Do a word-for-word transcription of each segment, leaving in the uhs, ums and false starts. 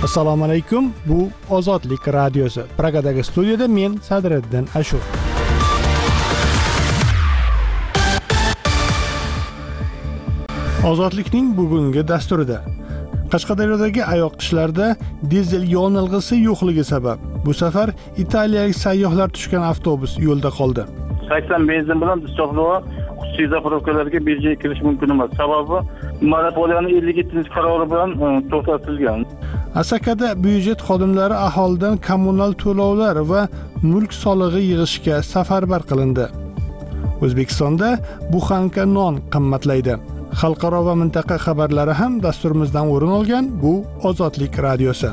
Assalomu alaykum. Bu Ozodlik radiosi. Pragadagi studiyada men Sadriddin Ashur. Ozodlikning bugungi dasturida Qashqadaryodagi oyoq qishlarda dizel yonilg'isi yo'qligi sabab bu safar italiyalik sayyohlar tushgan avtobus yo'lda qoldi. sakson benzin bilan Dushovlova xususiy zapravkalarga birjaga kirish mumkin emas. Sababi monopoliyaning ellik yettinchi qarori bilan to'xtatilgan. Asakada byudjet xodimlari aholidan kommunal to'lovlar va mulk solig'i yig'ishga safarbar qilindi. O'zbekistonda buxanka non qimmatlaydi. Xalqaro va mintaqa xabarlari ham dasturimizdan o'rin olgan. Bu Ozodlik radiosi.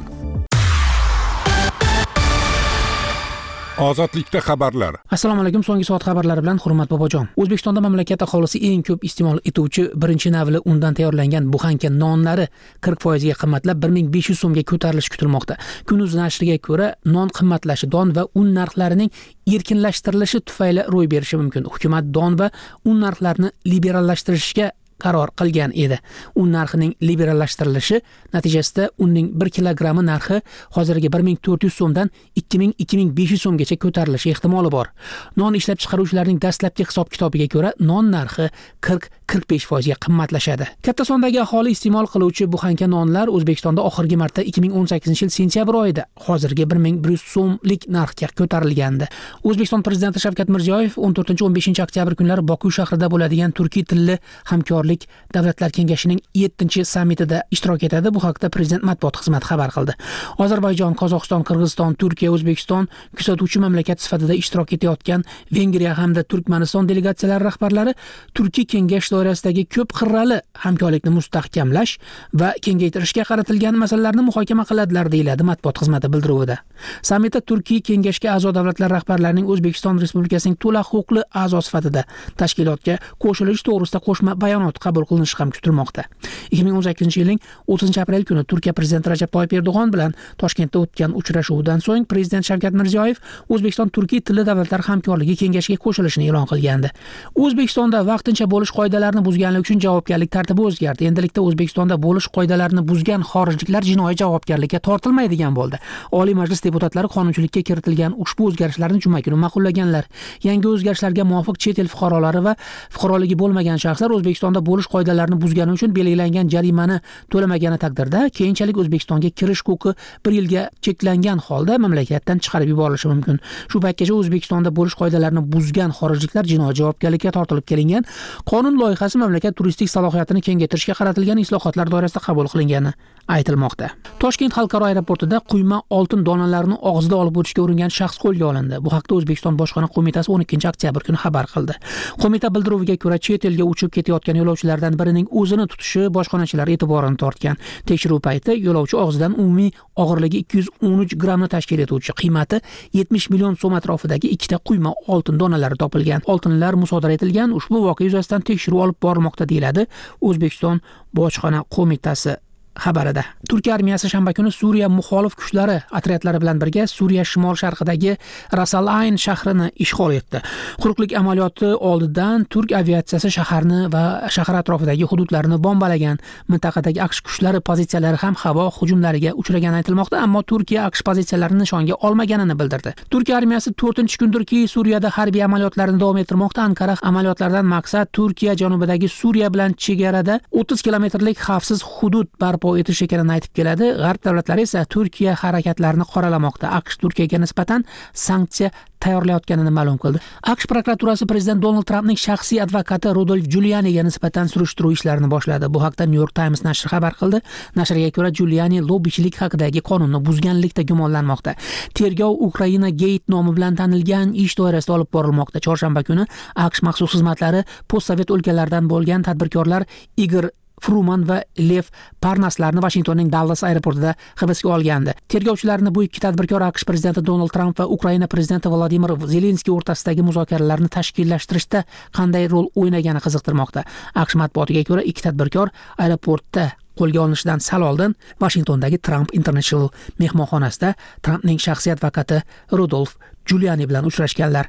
Ozodlikda xabarlar. Assalomu alaykum. So'nggi soat xabarlari bilan Hurmat Bobojon. O'zbekistonda mamlakat aholisi eng ko'p iste'mol etuvchi birinchi navli undan tayyorlangan buxanka nonlari qirq foiz ga qimmatlab bir ming besh yuz so'mga ko'tarilishi kutilmoqda. Kunuz nashriga ko'ra, non qimmatlashi don va un narxlarining erkinlashtirilishi tufayli ro'y berishi mumkin. Hukumat don va un narxlarini liberallashtirishga qaror qilgan edi. Un narxining liberallashtirilishi natijasida unning bir kilogrammi narxi hozirgi bir ming to'rt yuz so'mdan ikki ming ikki ming besh yuz so'mgacha ko'tarilishi ehtimoli bor. Non ishlab chiqaruvchilarning dastlabki hisob-kitobiga ko'ra, non narxi qirq qirq besh foiz ga qimmatlashadi. Katta sondagi aholi iste'mol qiluvchi buxanka nonlar O'zbekistonda oxirgi marta ikki ming o'n sakkizinchi yil sentyabr oyida hozirgi bir ming bir yuz so'mlik narxga ko'tarilgandi. O'zbekiston prezidenti Shavkat Mirziyoyev o'n to'rtinchi o'n beshinchi oktyabr kunlari Boku shahrida bo'ladigan Turkiy tilli hamkorlik davlatlar kengashining yettinchi sammitida ishtirok etadi. Bu haqda prezident matbuot xizmati xabar qildi. Ozarbayjon, Qozog'iston, Qirg'iziston, Turkiya, O'zbekiston kuzatuvchi mamlakat sifatida ishtirok etayotgan Vengriya hamda Turkmaniston delegatsiyalari rahbarlari Turkiy kengash doirasidagi ko'p qirrali hamkorlikni mustahkamlash va kengaytirishga qaratilgan masalalarni muhokama qiladilar, deyiladi matbuot xizmati bildiruvida. Sammitda Turkiy kengashga a'zo davlatlar rahbarlarining O'zbekiston Respublikasining to'la huquqli a'zo sifatida tashkilotga qo'shilish to'g'risida qo'shma bayonot qabul qilinishi ham kutilmoqda. ikki ming o'n sakkizinchi yilning o'ttizinchi aprel kuni Turkiya prezidenti Rajab Toyyib Erdo'g'on bilan Toshkentda o'tgan uchrashuvdan so'ng prezident Shavkat Mirziyoyev O'zbekiston Turkiy tilli davlatlar hamkorligi kengashiga qo'shilishini e'lon qilgandi. O'zbekistonda vaqtincha bo'lish qoidalarini buzganlik uchun javobgarlik tartibi o'zgardi. Endilikda O'zbekistonda bo'lish qoidalarini buzgan xorijliklar jinoiy javobgarlikka tortilmaydigan bo'ldi. Oliy Majlis deputatlari qonunchilikka kiritilgan ushbu o'zgarishlarni juma kuni ma'qullaganlar. Yangi o'zgarishlarga muvofiq chet el fuqarolari va fuqaroligi bo'lmagan shaxslar O'zbekistonda bo'lish qoidalarini buzgani uchun belgilangan jarimani to'lamagani taqdirda keyinchalik O'zbekistonga kirish huquqi bir yilga cheklangan holda mamlakatdan chiqarib yuborilishi mumkin. Shu paytgacha O'zbekistonda bo'lish qoidalarini buzgan xorijliklar jinoiy javobgarlikka tortilib kelingan. Qonun loyihasi mamlakat turistik salohiyatini kengaytirishga qaratilgan islohotlar doirasida qabul qilingani aytilmoqda. Toshkent xalqaro aeroportida quyma oltin donalarini og'zida olib o'tishga uringan shaxs qo'lga olindi. Bu haqda O'zbekiston Bojxona qo'mitasi o'n ikkinchi oktyabr kuni xabar qildi. Qo'mita bildiruviga ko'ra, chet elga uchib ketayotgan yo'lovchilardan birining o'zini tutishi bojxonachilar e'tiborini tortgan. Tekshiruv payti yo'lovchi og'zidan umumiy og'irligi ikki yuz o'n uch grammni tashkil etuvchi qiymati yetmish million so'm atrofidagi ikkita quyma oltin donalari topilgan. Oltinlar musodara etilgan. Ushbu voqea yuzasidan tekshiruv olib borilmoqda, deyiladi O'zbekiston Bojxona qo'mitasi xabarida. Turkiya armiyasi shanba kuni Suriya muxolif kuchlari otryadlari bilan birga Suriya shimol-sharqidagi Rasalayn shahrini ishg'ol etdi. Quruqlik amaliyoti oldidan turk aviatsiyasi shaharni va shahar atrofidagi hududlarni bombalagan. Mintaqadagi AQSh kuchlari pozitsiyalari ham havo hujumlariga uchragani aytilmoqda, ammo Turkiya AQSh pozitsiyalarini nishonga olmaganini bildirdi. Turkiya armiyasi to'rtinchi kundirki Suriyada harbiy amaliyotlarni davom ettirmoqda. Ankara amaliyotlardan maqsad Turkiya janubidagi Suriya bilan chegarada o'ttiz kilometrlik xavfsiz hudud barpo etish ekanini aytib keladi. G'arb davlatlari esa Turkiya harakatlarini qoralamoqda. AQSh Turkiyaga nisbatan sanksiya tayyorlayotganini ma'lum qildi. AQSh prokuraturasi prezident Donald Trampning shaxsiy advokati Rudolf Giulianiga nisbatan surishtiruv ishlarini boshladi. Bu haqda New York Times nashri xabar qildi. Nashrga ko'ra, Giuliani lobbichilik haqidagi qonunni buzganlikda gumonlanmoqda. Tergov Ukraina Gate nomi bilan tanilgan ish doirasida olib borilmoqda. Chorshanba kuni AQSh maxsus xizmatlari postsovet o'lkalaridan bo'lgan tadbirkorlar Igor Fruman va Lev Parnaslarni Washingtonning Dallas aeroportida hibsga olgandi. Tergovchilarni bu ikki tadbirkor AQSh prezidenti Donald Trump va Ukraina prezidenti Vladimir Zelenskiy o'rtasidagi muzokaralarni tashkillashtirishda qanday rol o'ynagani qiziqtirmoqda. AQSh matbuotiga ko'ra, ikki tadbirkor aeroportda qo'lga olinishidan sal oldin Washingtondagi Trump International mehmonxonasida Trumpning shaxsiy advokati Rudolf Giuliani bilan uchrashganlar.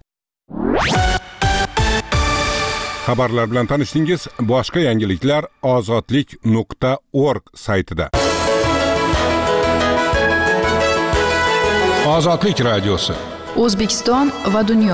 Xabarlar bilan tanishdingiz. Boshqa yangiliklar ozodlik nuqta org saytida. Ozodlik radiosi. O'zbekiston va dunyo.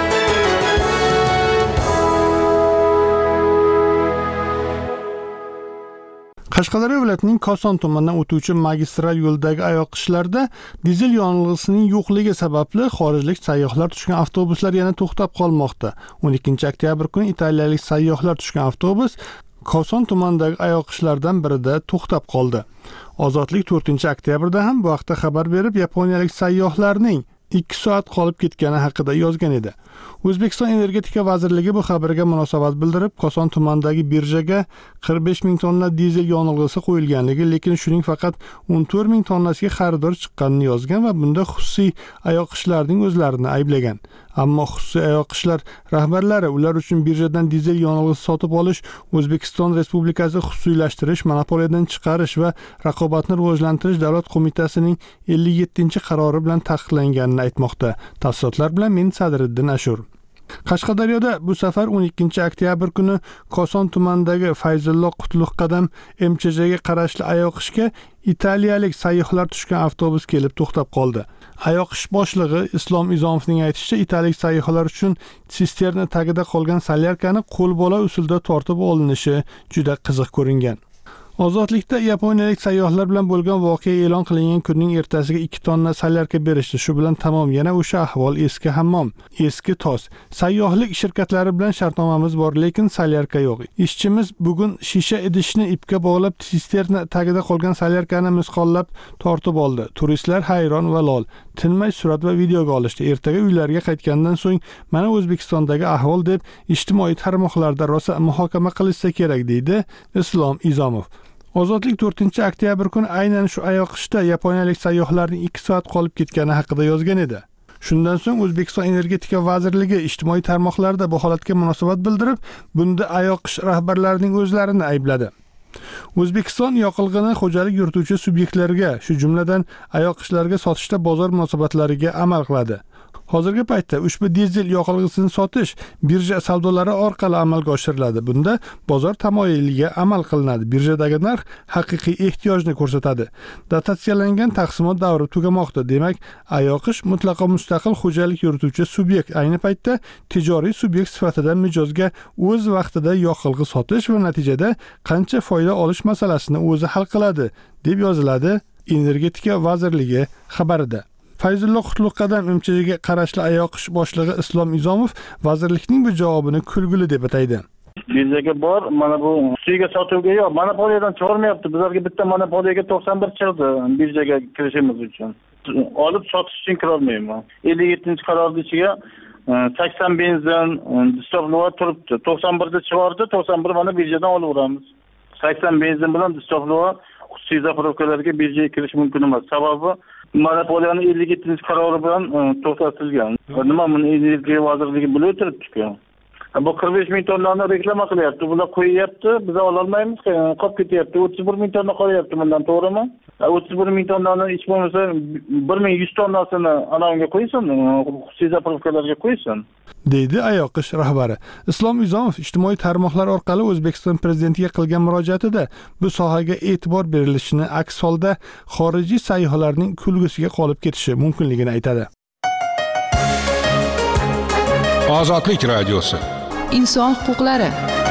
Qashqadaryo viloyatining Koson tumanidan o'tuvchi magistral yo'ldagi ayoqishlarda dizel yonilg'isining yo'qligi sababli xorijlik sayyohlar tushgan avtobuslar yana to'xtab qolmoqda. o'n ikkinchi oktyabr kuni italiyalik sayyohlar tushgan avtobus Koson tumanidagi ayoqishlardan birida to'xtab qoldi. Ozodlik to'rtinchi oktyabrda ham bu haqda xabar berib, yaponiyalik sayyohlarning ikki soat qolib ketgani haqida yozgan edi. O'zbekiston Energetika vazirligi bu xabarga munosabat bildirib, Koson tumanidagi birjaga qirq besh ming tonna dizel yonilg'isi qo'yilganligi, lekin shuning faqat o'n to'rt ming tonnasiga xaridor chiqqanini yozgan va bunda xususiy ayoqishlarning o'zlarini ayblagan. Ammo xususiy ayoqishlar rahbarlari ular uchun birjadan dizel yonilg'isi sotib olish O'zbekiston Respublikasi xususiylashtirish, monopoliyadan chiqarish va raqobatni rivojlantirish davlat qo'mitasining ellik yettinchi qarori bilan taqiqlanganini aytmoqda. Tafsilotlar bilan men Sadriddin Ashur. Qashqadaryoda bu safar o'n ikkinchi oktyabr kuni Koson tumanidagi Fayzullo Qutlug'qadam M Ch Jga qarashli ayoqishga italiyalik sayyohlar tushgan avtobus kelib to'xtab qoldi. Ayoqish boshlig'i Islom Izomovning aytishicha, italiyalik sayyohlar uchun sisterna tagida qolgan solyarkani qo'lbola usulda tortib olinishi juda qiziq ko'ringan. Ozodlikda yaponiyalik sayyohlar bilan bo'lgan voqea e'lon qilingan kunning ertasiga ikki tonna solyarka berishdi. Shu bilan tamom, yana o'sha ahvol, eski hammom, eski tos. Sayyohlik shirkatlari bilan shartnomamiz bor, lekin solyarka yo'q. Ishchimiz bugun shisha idishni ipga bog'lab, sisterna tagida qolgan solyarkani misqollab tortib oldi. Turistlar hayron va lol. Tinmay surat va videoga olishdi. Ertaga uylariga qaytgandan so'ng mana O'zbekistondagi ahvol deb ijtimoiy tarmoqlarda rosa muhokama qilishsa kerak, deydi Islom Izomov. Ozodlik to'rtinchi oktyabr kuni aynan shu ayoqishda yaponiyalik sayyohlarning ikki soat qolib ketgani haqida yozgan edi. Shundan so'ng O'zbekiston Energetika vazirligi ijtimoiy tarmoqlarda bu holatga munosabat bildirib, bunda ayoqish rahbarlarining o'zlarini aybladi. O'zbekiston yoqilg'ini xo'jalik yurituvchi subyektlarga, shu jumladan ayoqishlarga sotishda bozor munosabatlariga amal qiladi. Hozirgi paytda ushbu dizel yoqilg'isini sotish birja savdolari orqali amalga oshiriladi. Bunda bozor tamoyiliga amal qilinadi. Birjadagi narx haqiqiy ehtiyojni ko'rsatadi. Dotatsiyalangan taqsimot davri tugamoqda. Demak, ayoqish mutlaqo mustaqil xo'jalik yurituvchi subyekt. Ayni paytda tijoriy subyekt sifatida mijozga o'z vaqtida yoqilg'i sotish va natijada qancha foyda olish masalasini o'zi hal qiladi, deb yoziladi Energetika vazirligi xabarida. Fayzullo Qutlug'qadam M Ch Jga qarashli ayoqish boshlig'i Islom Izomov vazirlikning bu javobini kulgili deb ataydi. Birjaga bor, mana bu xususiyga sotuvga yo'q, monopoliyadan chiqarmayapti. Bizlarga bitta monopoliyaga to'qson bir chiqdi birjaga kirishimiz uchun. Olib sotish uchun kira olmayman. ellik yettinchi qarorning ichiga sakson benzin distovlova turibdi. to'qson birda chiqardi, to'qson bir mana birjadan olaveramiz. sakson benzin bilan distovlova xususiy zapravkalarga birjaga kirish mumkin emas. Sababi monopoliyaning ellik yettinchi qarori bilan to'xtatilgan. Nima buni Energetika vazirligi bilib o'tiribdi-ku. Bu qirq besh ming tonnani reklama qilyapti. Bular qo'yyapti, biz ola olmaymiz, qolib ketyapti. o'ttiz bir ming tonna qolyapti bundan, to'g'rimi? o'ttiz bir ming tonnani hech bo'lmasa bir ming yuz tonnasini anavga qo'ysin, xususiy zapravkalarga qo'ysin, deydi ayoqish rahbari. Islom Izomov ijtimoiy tarmoqlar orqali O'zbekiston prezidentiga qilgan murojaatida bu sohaga e'tibor berilishini, aks holda xorijiy sayyohlarning kulgusiga qolib ketishi mumkinligini aytadi. Ozodlik radiosi. Inson huquqlari.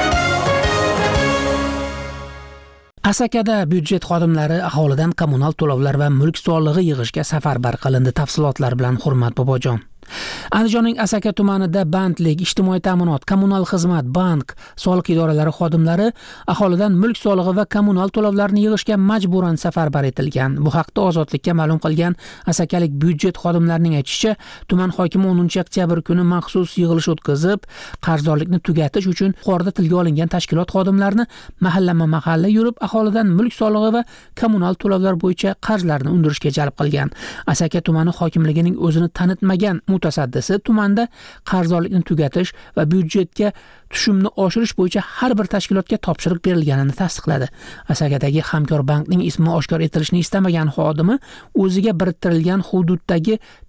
Asakada byudjet xodimlari aholidan kommunal to'lovlar va mulk solig'i yig'ishga safarbar qilindi. Tafsilotlar bilan Hurmat Bobojon. Andijonning Asaka tumanida bandlik, ijtimoiy ta'minot, kommunal xizmat, bank, soliq idoralari xodimlari aholidan mulk solig'i va kommunal to'lovlarni yig'ishga majburan safarbar etilgan. Bu haqda Ozodlikka ma'lum qilgan asakalik byudjet xodimlarining aytishicha, tuman hokimi o'ninchi oktyabr kuni maxsus yig'ilish o'tkazib, qarzdorlikni tugatish uchun yuqorida tilga olingan tashkilot xodimlarini mahallama-mahalla yurib, aholidan mulk solig'i va kommunal to'lovlar bo'yicha qarzlarni undirishga jalb qilgan. Asaka tumani hokimligining o'zini tanitmagan mutasaddisi tumanda qarzdorlikni tugatish va byudjetga tushumni oshirish bo'yicha har bir tashkilotga topshiriq berilganini tasdiqladi. Asakadagi Hamkor bankning ismi oshkor etilishini istamagan xodimi o'ziga biriktirilgan hududdagi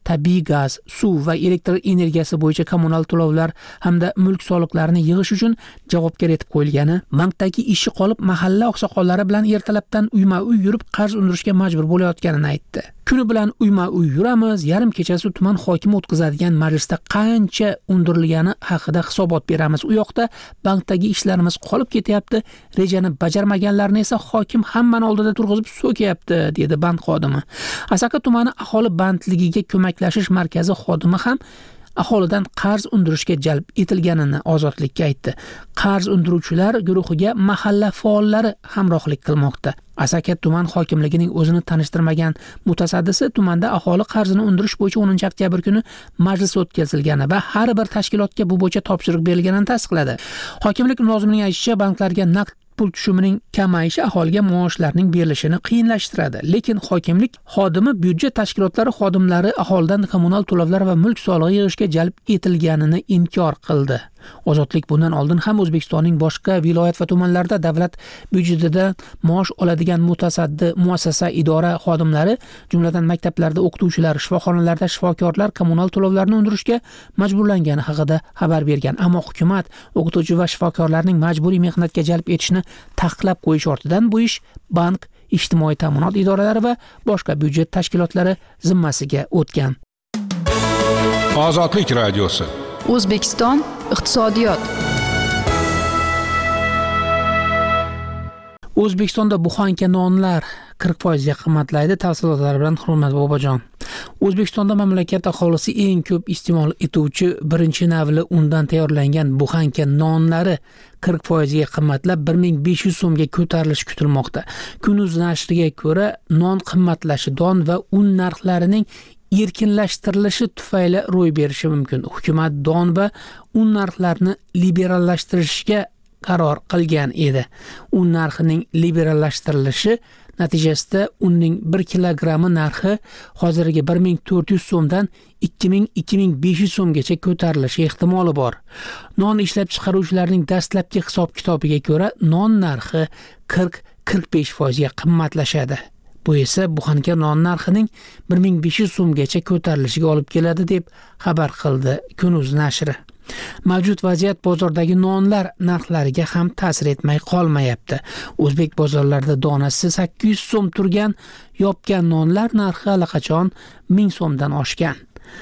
tabiiy gaz, suv va elektr energiyasi bo'yicha kommunal to'lovlar hamda mulk soliqlarini yig'ish uchun javobgar etib qo'yilgani, bankdagi ishi qolib mahalla oqsoqollari bilan ertalabdan uyma-uy yurib qarz undirishga majbur bo'layotganini aytdi. Kuni bilan uyma-uy yuramiz, yarim kechasi tuman hokimi o'tkazadigan majlisda qancha undirilgani haqida hisobot beramiz. U yoqda bankdagi ishlarimiz qolib ketyapti, rejani bajarmaganlarni esa hokim hammani oldida turg'izib so'kyapti, dedi bank xodimi. Asaka tumani aholi bandligiga ko'maklashish markazi xodimi ham aholidan qarz undirishga jalb etilganini Ozodlikka aytdi. Qarz undiruvchilar guruhiga mahalla faollari hamrohlik qilmoqda. Asaka tuman hokimligining o'zini tanishtirmagan mutasaddisi tumanda aholi qarzini undirish bo'yicha o'ninchi oktyabr kuni majlis o'tkazilgani va har bir tashkilotga bu bo'yicha topshiriq berilganini tasdiqladi. Hokimlik mulozimining aytishicha, banklarga naqd pul tushumining kamayishi aholiga maoshlarning berilishini qiyinlashtiradi. Lekin hokimlik xodimi byudjet tashkilotlari xodimlari aholidan kommunal to'lovlar va mulk solig'i yig'ishga jalb etilganini inkor qildi. Ozodlik bundan oldin ham O'zbekistonning boshqa viloyat va tumanlarida davlat byudjetidan maosh oladigan mutasaddi muassasa idora xodimlari, jumladan maktablarda o'qituvchilar, shifoxonalarda shifokorlar kommunal to'lovlarni undirishga majburlangani haqida xabar bergan. Ammo hukumat o'qituvchi va shifokorlarning majburiy mehnatga jalb etishni taqiqlab qo'yish ortidan bu ish bank, ijtimoiy ta'minot idoralari va boshqa byudjet tashkilotlari zimmasiga o'tgan. Ozodlik radiosi. O'zbekiston iqtisodiyot. O'zbekistonda buxanka nonlar qirq foiz ga qimmatlaydi. Tafsilotlar bilan Hurmat Bobojon. O'zbekistonda mamlakat aholisi eng ko'p iste'mol etuvchi birinchi navli undan tayyorlangan buxanka nonlari qirq foiz ga qimmatlab bir ming besh yuz so'mga ko'tarilishi kutilmoqda. Kunuz nashriga ko'ra, non qimmatlashi don va un narxlarining erkinlashtirilishi tufayli ro'y berishi mumkin. Hukumat don va un narxlarini liberallashtirishga qaror qilgan edi. Un narxining liberallashtirilishi natijasida unning bir kilogrammi narxi hozirgi bir ming to'rt yuz so'mdan ikki ming - ikki ming besh yuz so'mgacha ko'tarilishi ehtimoli bor. Non ishlab chiqaruvchilarning dastlabki hisob-kitobiga ko'ra, non narxi qirq - qirq besh foiz ga qimmatlashadi. Bu esa buxanka non narxining bir ming besh yuz so'mgacha ko'tarilishiga olib keladi deb xabar qildi Kunuz nashri. Mavjud vaziyat bozordagi nonlar narxlariga ham ta'sir etmay qolmayapti. O'zbek bozorlarida donasi sakkiz yuz so'm turgan yopgan nonlar narxi allaqachon ming so'mdan oshgan.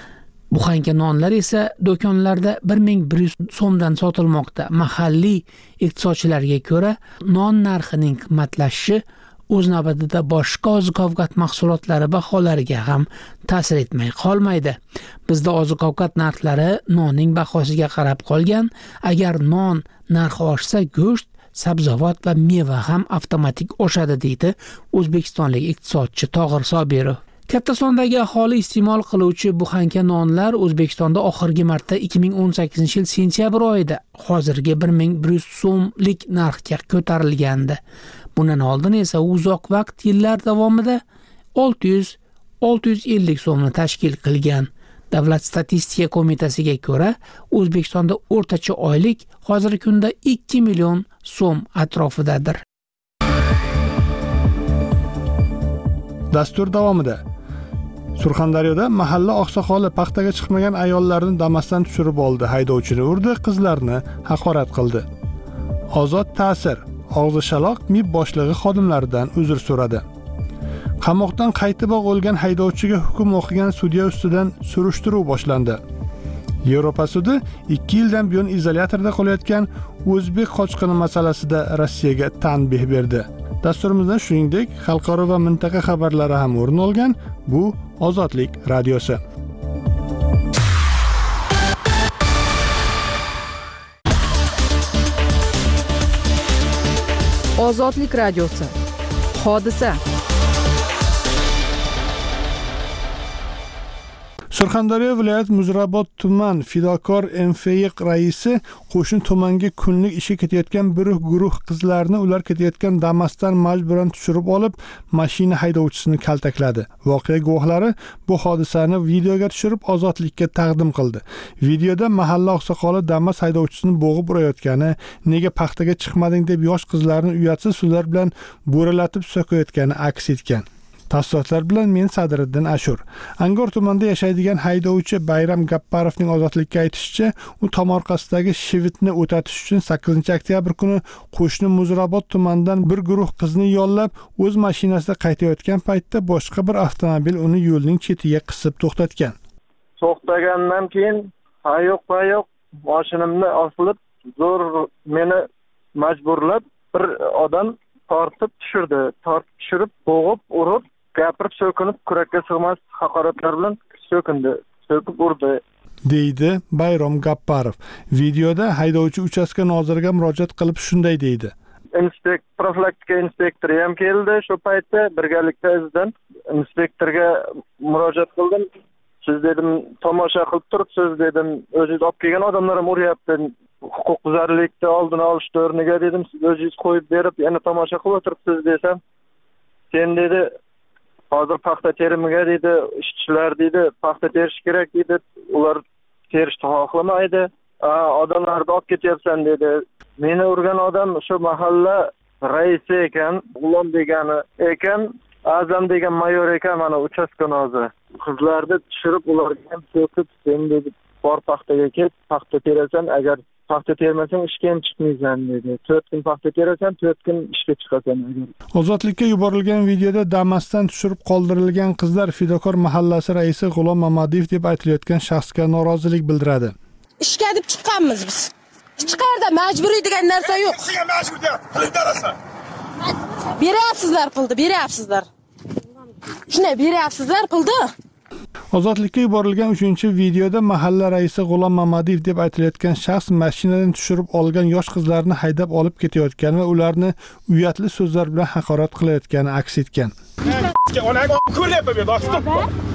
Buxanka nonlar esa do'konlarda bir ming bir yuz so'mdan sotilmoqda. Mahalliy iqtisodchilarga ko'ra, non narxining qimmatlashishi o'z navbatida boshqa oziq-ovqat mahsulotlari baholariga ham ta'sir etmay qolmaydi. Bizda oziq-ovqat narxlari nonning bahosiga qarab qolgan. Agar non narxi oshsa, go'sht, sabzavot va meva ham avtomatik oshadi, deydi o'zbekistonlik iqtisodchi Tog'ir Sobirov. Katta sondagi aholi iste'mol qiluvchi buxanka nonlar O'zbekistonda oxirgi marta ikki ming o'n sakkizinchi yil sentyabr oyida hozirgi bir ming bir yuz so'mlik narxga ko'tarilgandi. Bundan oldin esa uzoq vaqt yillar davomida olti yuz - olti yuz ellik so'mni tashkil qilgan. Davlat statistika qo'mitasiga ko'ra, O'zbekistonda o'rtacha oylik hozirgi kunda ikki million so'm atrofidadir. Dastur davomida Surxondaryoda mahalla oqsoqoli paxtaga chiqmagan ayollarni Damas'dan tushirib oldi. Haydovchini urdi, qizlarni haqorat qildi. Ozod ta'sir og'zi shaloq mib boshlig'i xodimlaridan uzr so'radi. Qamoqdan qaytib o'lgan haydovchiga hukm o'qigan sudya ustidan surishtiruv boshlandi. Yevropa sudi ikki yildan buyon izolyatorda qolayotgan o'zbek qochqini masalasida Rossiyaga tanbeh berdi. Dasturimizda shuningdek xalqaro va mintaqa xabarlari ham o'rin olgan. Bu Ozodlik radiosi. Ozodlik radiosi. Hodisa. Surxondaryo viloyat Muzrabot tuman fidokor M F Y raisi qo'shni tumanga kunlik ishga ketayotgan bir guruh qizlarni ular ketayotgan Damas'dan majburan tushirib olib, mashina haydovchisini kaltakladi. Voqea guvohlari bu hodisani videoga tushirib Ozodlikka taqdim qildi. Videoda mahalla oqsoqoli Damas haydovchisini bo'g'ib urayotgani, nega paxtaga chiqmading deb yosh qizlarni uyatsiz so'zlar bilan bo'ralatib so'kayotgani aks etgan. Tafsilotlar bilan men Sadriddin Ashur. Angor tumanida yashaydigan haydovchi Bayram Gapparovning ozodlikka aytishicha, u tomorqasidagi shivitni o'tatish uchun sakkizinchi oktyabr kuni qo'shni Muzrabot tumanidan bir guruh qizni yollab, o'z mashinasida qaytayotgan paytda boshqa bir avtomobil uni yo'lning chetiga qisib to'xtatgan. To'xtagandan keyin hayoq-hayoq mashinamni osilib, zo'r meni majburlab bir odam tortib tushirdi. Tortib tushirib, bo'g'ib, urib, gapirib, so'kinib, kurakka sig'mas haqoratlar bilan so'kindi, so'kib urdi, deydi Bayram Gapparov. Videoda haydovchi uchastka noziriga murojaat qilib shunday deydi. Inspekt, profilaktika inspektori ham keldi. Shu paytda birgalikda izidan inspektorga murojaat qildim. Siz dedim, tomosha qilib turibsiz dedim. O'zingiz olib kelgan odamlar ham uryapti. Huquqbuzarlikni oldini olish o'rniga dedim, siz o'zingiz qo'yib berib, yana tomosha qilib o'tiribsiz desam, sen dedi, hozir paxta terimiga dedi, ishchilar dedi, paxta terish kerak dedi, ular terishni xohlamaydi. Odamlarni olib ketyapsan dedi. Meni urgan odam shu mahalla raisi ekan, G'ulom degani ekan, Azam degan mayor ekan, mana uchastka noziri. Qizlarni tushirib, ularga ham so'kib, sen dedi, bor paxtaga ket, paxta terasan, agar paxta termasang ishga ham chiqmaysan dedi. to'rt kun paxta terasan, to'rt kun ishga chiqasan. Ozodlikka yuborilgan videoda Damas'dan tushirib qoldirilgan qizlar Fidokor mahallasi raisi G'ulom Mamadiyev deb aytilayotgan shaxsga norozilik bildiradi. Ishga deb chiqqanmiz biz. Hech qayerda majburiy degan narsa yo'q. Sizga majbur deb qildirasiz. Beryapsizlar pulni, beryapsizlar. Shunday beryapsizlar pulni. Ozodlikka yuborilgan uchinchi videoda mahalla raisi G'ulom Mamadiyev deb aytilayotgan shaxs mashinadan tushirib olgan yosh qizlarni haydab olib ketayotgan va ularni uyatli so'zlar bilan haqorat qilayotgani aks etgan. Onaga ko'ryapti bu dostum.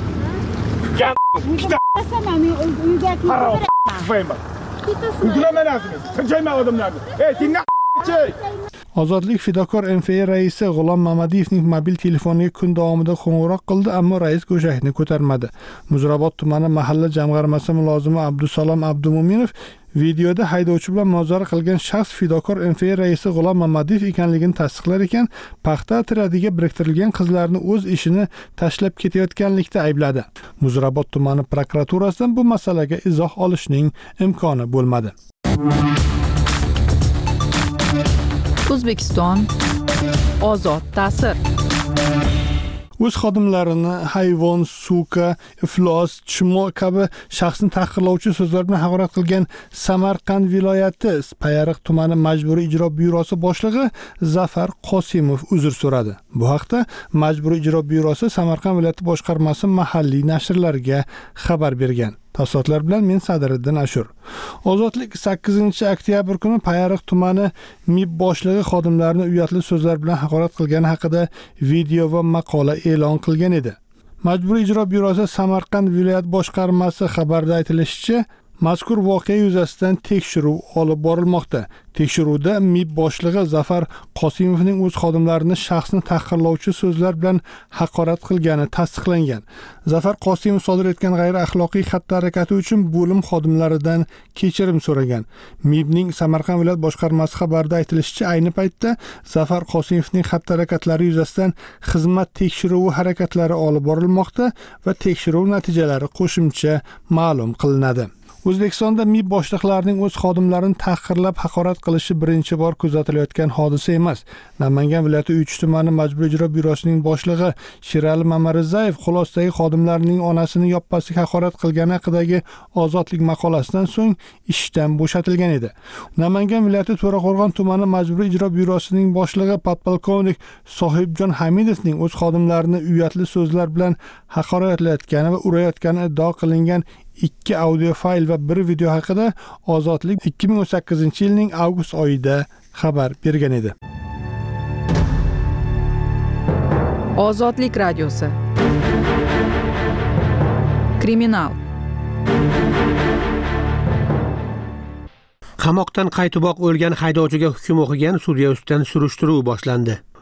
Ozodlik Fidokor M F A raisi G'ulom Mamadiyevning mobil telefoniga kun davomida qo'ng'iroq qildi, ammo rais go'shakni ko'tarmadi. Muzrabot tumani mahalla jamg'armasi mulozimi Abdusalom Abdumo'minov videoda haydovchi bilan munozara qilgan shaxs Fidokor M F A raisi G'ulom Mamadiyev ekanligini tasdiqlar ekan, paxta atradiga biriktirilgan qizlarni o'z ishini tashlab ketayotganlikda aybladi. Muzrabot tumani prokuraturasidan bu masalaga izoh olishning imkoni bo'lmadi. O'zbekiston ozod ta'sir. O'z xodimlarini hayvon, suka, iflos, chimo kabi shaxsni tahqirlovchi so'zlar bilan haqorat qilgan Samarqand viloyati Payariq tumani majburiy ijro byurosi boshlig'i Zafar Qosimov uzr so'radi. Bu haqda majburiy ijro byurosi Samarqand viloyati boshqarmasi mahalliy nashrlarga xabar bergan. Tafsilotlar bilan men Sadriddin Ashur. Ozodlik sakkizinchi oktyabr kuni Payariq tumani M I B boshlig'i xodimlarni uyatli so'zlar bilan haqorat qilgani haqida video va maqola e'lon qilgan edi. Majburiy ijro byurosi Samarqand viloyat boshqarmasi xabarda aytilishicha, mazkur voqea yuzasidan tekshiruv olib borilmoqda. Tekshiruvda M I B boshlig'i Zafar Qosimovning o'z xodimlarini shaxsni tahqirlovchi so'zlar bilan haqorat qilgani tasdiqlangan. Zafar Qosimov sodir etgan g'ayri-axloqiy xatti-harakati uchun bo'lim xodimlaridan kechirim so'ragan. M I Bning Samarqand viloyat boshqarmasi xabarida aytilishicha, ayni paytda Zafar Qosimovning xatti-harakatlari yuzasidan xizmat tekshiruvi harakatlari olib borilmoqda va tekshiruv natijalari qo'shimcha ma'lum qilinadi. O'zbekistonda M I B boshliqlarining o'z xodimlarini tahqirlab haqorat qilishi birinchi bor kuzatilayotgan hodisa emas. Namangan viloyati uch tumani majburiy ijro byurosining boshlig'i Sherali Mamarizayev xulosadagi xodimlarining onasini yoppasiga haqorat qilgani haqidagi Ozodlik maqolasidan so'ng ishdan bo'shatilgan edi. Namangan viloyati To'raqo'rg'on tumani majburiy ijro byurosining boshlig'i podpolkovnik Sohibjon Hamidovning o'z xodimlarini uyatli so'zlar bilan haqoratlayotgani va urayotgani iddao qilingan ikki audio fayl va bir video haqida Ozodlik ikki ming o'n sakkizinchi yilning avgust oyida xabar bergan edi. Ozodlik radiosi. Kriminal. Qamoqdan qaytiboq o'lgan haydovchiga hukm o'qigan sudya ustidan surishtiruv boshlandi.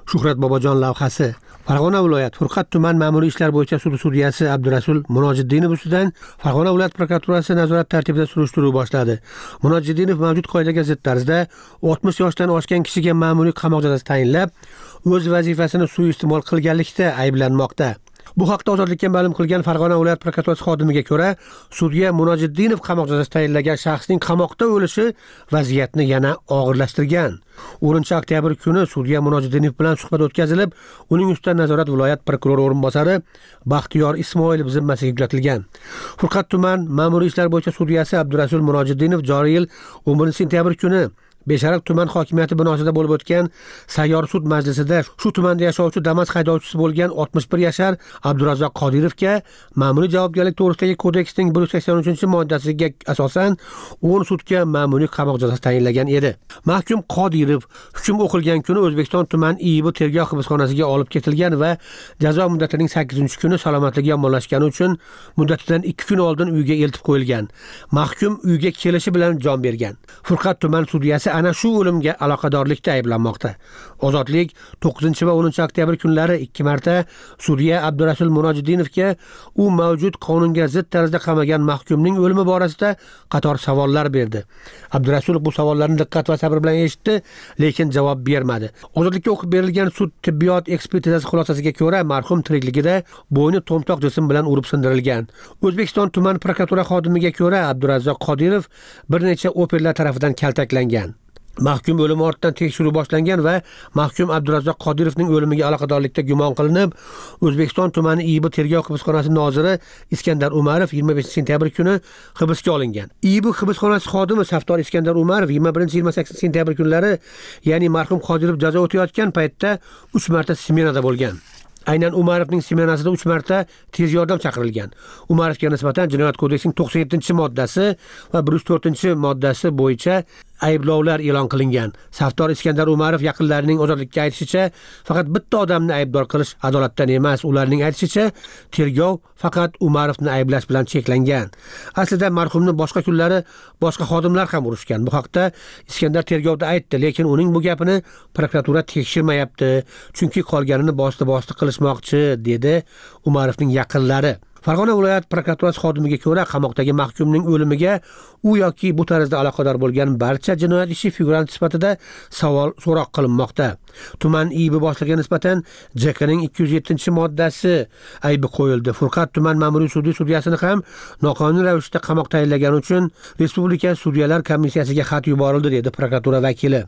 Shuhrat Bobojon lavhasi. Farg'ona viloyat Furqat tuman ma'muriy ishlar bo'yicha sudi sudyasi Abdurasul Munojiddinov ustidan Farg'ona viloyat prokuraturasi nazorat tartibida surishtiruv boshladi. Munojiddinov mavjud qoidaga zid tarzda oltmish yoshdan oshgan kishiga ma'muriy qamoq jazosi tayinlab, o'z vazifasini suiiste'mol qilganlikda ayblanmoqda. Bu haqda Ozodlikka ma'lum qilgan Farg'ona viloyat prokuraturasi xodimiga ko'ra, sudya Munojiddinov qamoq jazosi tayinlagan shaxsning qamoqda o'lishi vaziyatni yana og'irlashtirgan. o'ninchi oktyabr kuni sudya Munojiddinov bilan suhbat o'tkazilib, uning ustidan nazorat viloyat prokurori o'rinbosari Baxtiyor Ismoilov zimmasiga yuklatilgan. Furqat tuman ma'muriy ishlar bo'yicha sudyasi Abdurasul Munojiddinov joriy yil o'n birinchi sentyabr kuni Beshariq tuman hokimiyati binosida bo'lib o'tgan sayyor sud majlisida shu tumanda yashovchi Damas haydovchisi bo'lgan oltmish bir yashar Abdurazzoq Qodirovga ma'muriy javobgarlik to'g'risidagi kodeksning bir yuz sakson uchinchi moddasiga asosan o'n sutka ma'muriy qamoq jazosi tayinlagan edi. Mahkum Qodirov hukm o'qilgan kuni O'zbekiston tuman I I B tergov hibsxonasiga olib ketilgan va jazo muddatining sakkizinchi kuni salomatligi yomonlashgani uchun muddatidan ikki kun oldin uyga eltib qo'yilgan. Mahkum uyga kelishi bilan jon bergan. Furqat tuman sudyasi ana shu o'limga aloqadorlikda ayblanmoqda. Ozodlik to'qqizinchi va o'ninchi oktyabr kunlari ikki marta sudya Abdurasul Munojiddinovga u mavjud qonunga zid tarzda qamagan mahkumning o'limi borasida qator savollar berdi. Abdurasul bu savollarni diqqat va sabr bilan eshitdi, lekin javob bermadi. Ozodlikka o'qib berilgan sud tibbiyot ekspertizasi xulosasiga ko'ra, marhum tirikligida bo'yni to'mtoq jism bilan urib sindirilgan. O'zbekiston tuman prokuratura xodimiga ko'ra, Abdurazzoq Qodirov bir necha operlar tarafidan kaltaklangan. Mahkum o'limi ortidan tekshiruv boshlangan va mahkum Abdurazzoq Qodirovning o'limiga aloqadorlikda gumon qilinib, O'zbekiston tumani I I B tergov hibsxonasi noziri Iskandar Umarov yigirma beshinchi sentyabr kuni hibsga olingan. I I B hibsxonasi xodimi Saftor Iskandar Umarov yigirma birinchi yigirma sakkizinchi sentyabr kunlari, ya'ni marhum Qodirov jazo o'tayotgan paytda uch marta smenada bo'lgan. Aynan Umarovning smenasida uch marta tez yordam chaqirilgan. Umarovga nisbatan Jinoyat kodeksining to'qson yettinchi moddasi va bir yuz to'rtinchi moddasi bo'yicha ayblovlar e'lon qilingan. Saftor Iskandar Umarov yaqinlarining ozodlikka aytishicha, faqat bitta odamni aybdor qilish adolatdan emas, ularning aytishicha, tergov faqat Umarovni ayblash bilan cheklangan. Aslida marhumni boshqa kunlari boshqa xodimlar ham urishgan. Bu haqda Iskandar tergovda aytdi, lekin uning bu gapini prokuratura tekshirmayapti, chunki qolganini bosti-bosti qilishmoqchi, dedi Umarovning yaqinlari. Farg'ona viloyat prokuraturasi xodimiga ko'ra, qamoqdagi mahkumning o'limiga u yoki bu tarzda aloqador bo'lgan barcha jinoyat ishi figurant sifatida savol so'roq qilinmoqda. Tuman I I B boshlig'iga nisbatan J Kning ikki yuz yettinchi moddasi aybi qo'yildi. Furqat tuman ma'muriy sudi sudyasini ham noqonuniy ravishda qamoq tayinlagani uchun Respublika sudyalar komissiyasiga xat yuborildi, dedi prokuratura vakili.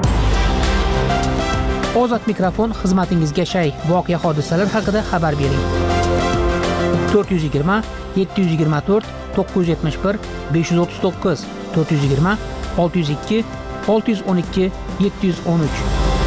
Ozod mikrofon xizmatingizga shay. Voqea hodisalar haqida xabar bering. to'rt yuz yigirma yetti yuz yigirma to'rt to'qqiz yuz yetmish bir besh yuz o'ttiz to'qqiz to'rt yuz yigirma olti yuz ikki olti yuz o'n ikki yetti yuz o'n uch.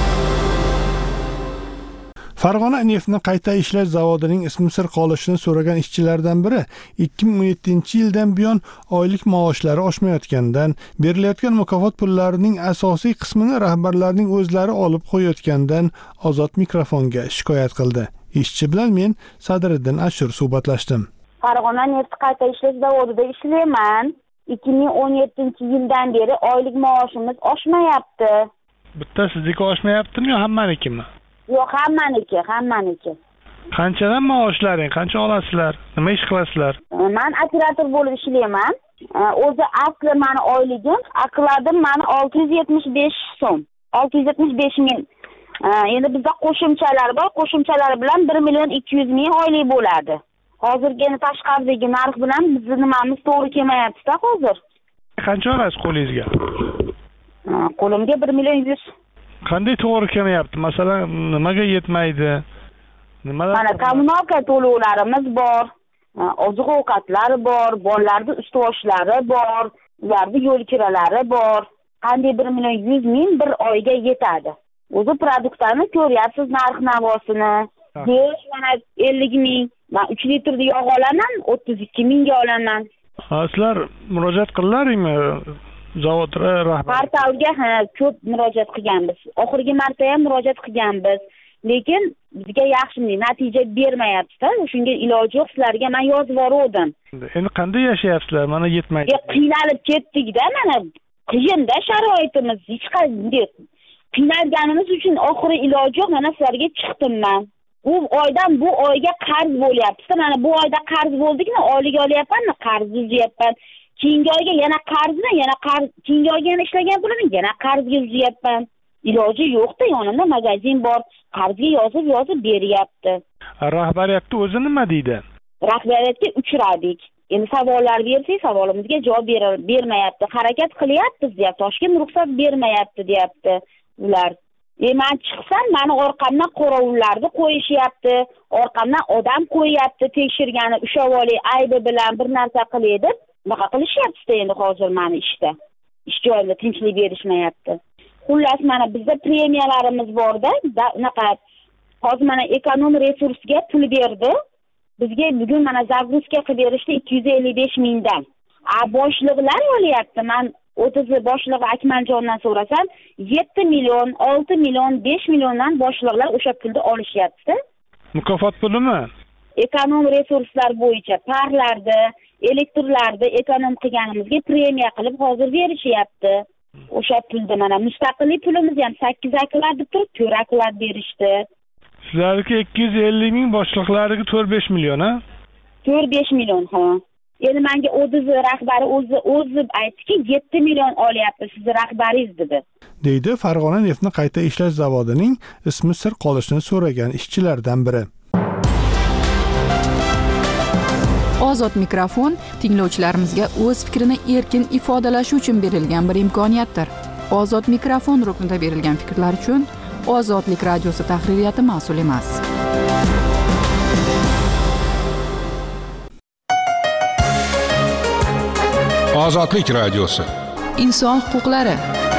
Farg'ona neftni qayta ishlash zavodining ismi sir qolishini so'ragan ishchilardan biri ikki ming o'n yettinchi yildan buyon oylik maoshlari oshmayotgandan, berilayotgan mukofot pullarining asosiy qismini rahbarlarning o'zlari olib qo'yayotgandan Ozod mikrofonga shikoyat qildi. Ishchi bilan men Sadriddin Ashur suhbatlashdim. Farg'ona neft qayta ishlash zavodida ishlayman. ikki ming o'n yettinchi yildan beri oylik maoshimiz oshmayapti. Bitta sizniki oshmayaptimi yo hammanikimi? Yo'q, hammaniki, hammaniki. Qanchadan maoshlaring, qancha olasizlar? Nima ish qilasizlar? Men operator bo'lib ishlayman. O'zi asli meni oyligim, aqladim meni olti yuz yetmish besh so'm. olti yuz yetmish besh ming. Endi bizda qo'shimchalar bor, qo'shimchalar bilan bir million ikki yuz ming oylik bo'ladi. Hozirgi tashqaridagi narx bilan bizni nimamiz to'g'ri kelmayapti-da hozir. Qancha olasiz qo'lingizga? Qo'limga bir million yuz. Qanday to'g'ri kelmayapti? Masalan, nimaga yetmaydi? Nimalar? Mana kommunalka to'lovlarimiz bor, oziq-ovqatlar bor, bolalarning ust-boshlari bor, ularning yo'l kiralari bor. Qanday bir million yuz ming bir oyga yetadi? O'zi produktlarni ko'ryapsiz, narx-navosini. Go'sht mana ellik ming, men uch litrli yog' olaman, o'ttiz ikki mingga olaman. Sizlar murojaat qildilaringmi? Zavod rahbari. Portalga ha, ko'p murojaat qilganmiz. Oxirgi marta ham murojaat qilganmiz. Lekin bizga yaxshi natija bermayapti-da. Shunga iloji yo'q, sizlarga men yozib yubordim. Endi qanday yashayapsizlar? Mana yetmaydi. Qiynalib ketdik-da, mana qiyin-da sharoitimiz. Hech qanday qiynalganimiz uchun oxiri iloji yo'q, mana sizlarga chiqdim men. Bu oydan bu oyga qarz bo'lyapti. Mana bu oyda qarz bo'ldikmi, oylik olyapmanmi, qarz uzyapman. Keyingi oyga yana qarzni, yana qarz, keyingi oyga yana ishlagan pulimni yana qarzga uzyapman. Iloji yo'q-da, yonimda magazin bor, qarzga yozib-yozib beryapti. Rahbariyatda o'zi nima deydi? Rahbariyatga uchradik. Endi savollar bersak, savolimizga javob bermayapti. Harakat qilyapmiz, deyapti. Toshkent ruxsat bermayapti, deyapti ular. E men chiqsam, meni orqamdan qorovullarni qo'yishyapti, orqamdan odam qo'yyapti, tekshirgani ushavoli aybi bilan bir narsa qilay deb, bunaqa qilishyapti endi hozir meni ishda. Ish joyimda tinchlik berishmayapti. Xullas, mana bizda premiyalarimiz bor-da, unaqa hozir mana ekonom resursga pul berdi. Bizga bugun mana zagruzka qilib berishdi ikki yuz ellik besh mingdan. A boshliqlar olyapti. Men o'ttiz boshliq Akmaljondan so'rasam, yetti million, olti million, besh milliondan boshliqlar o'sha pulni olishyapti. Mukofot pulimi? Ekonom resurslar bo'yicha parlarda, elektrlarda ekonom qilganimizga premiya qilib hozir berishyapti. O'sha pulda mana mustaqillik pulimiz ham sakkiz aklar deb turib, to'rt aklar berishdi. Sizlarga ikki yuz ellik ming, boshliqlariga to'rt besh million, ha? to'rt besh million, ha. Endi menga o'zi rahbari o'zi o'zi aytdiki, yetti million olyapti sizni rahbaringiz dedi. Deydi Farg'ona neftni qayta ishlash zavodining ismi sir qolishini so'ragan ishchilardan biri. Ozod mikrofon tinglovchilarimizga o'z fikrini erkin ifodalashi uchun berilgan bir imkoniyatdir. Ozod mikrofon ruknida berilgan fikrlar uchun Ozodlik radiosi tahririyati mas'ul emas. Ozodlik radiosi. Inson huquqlari.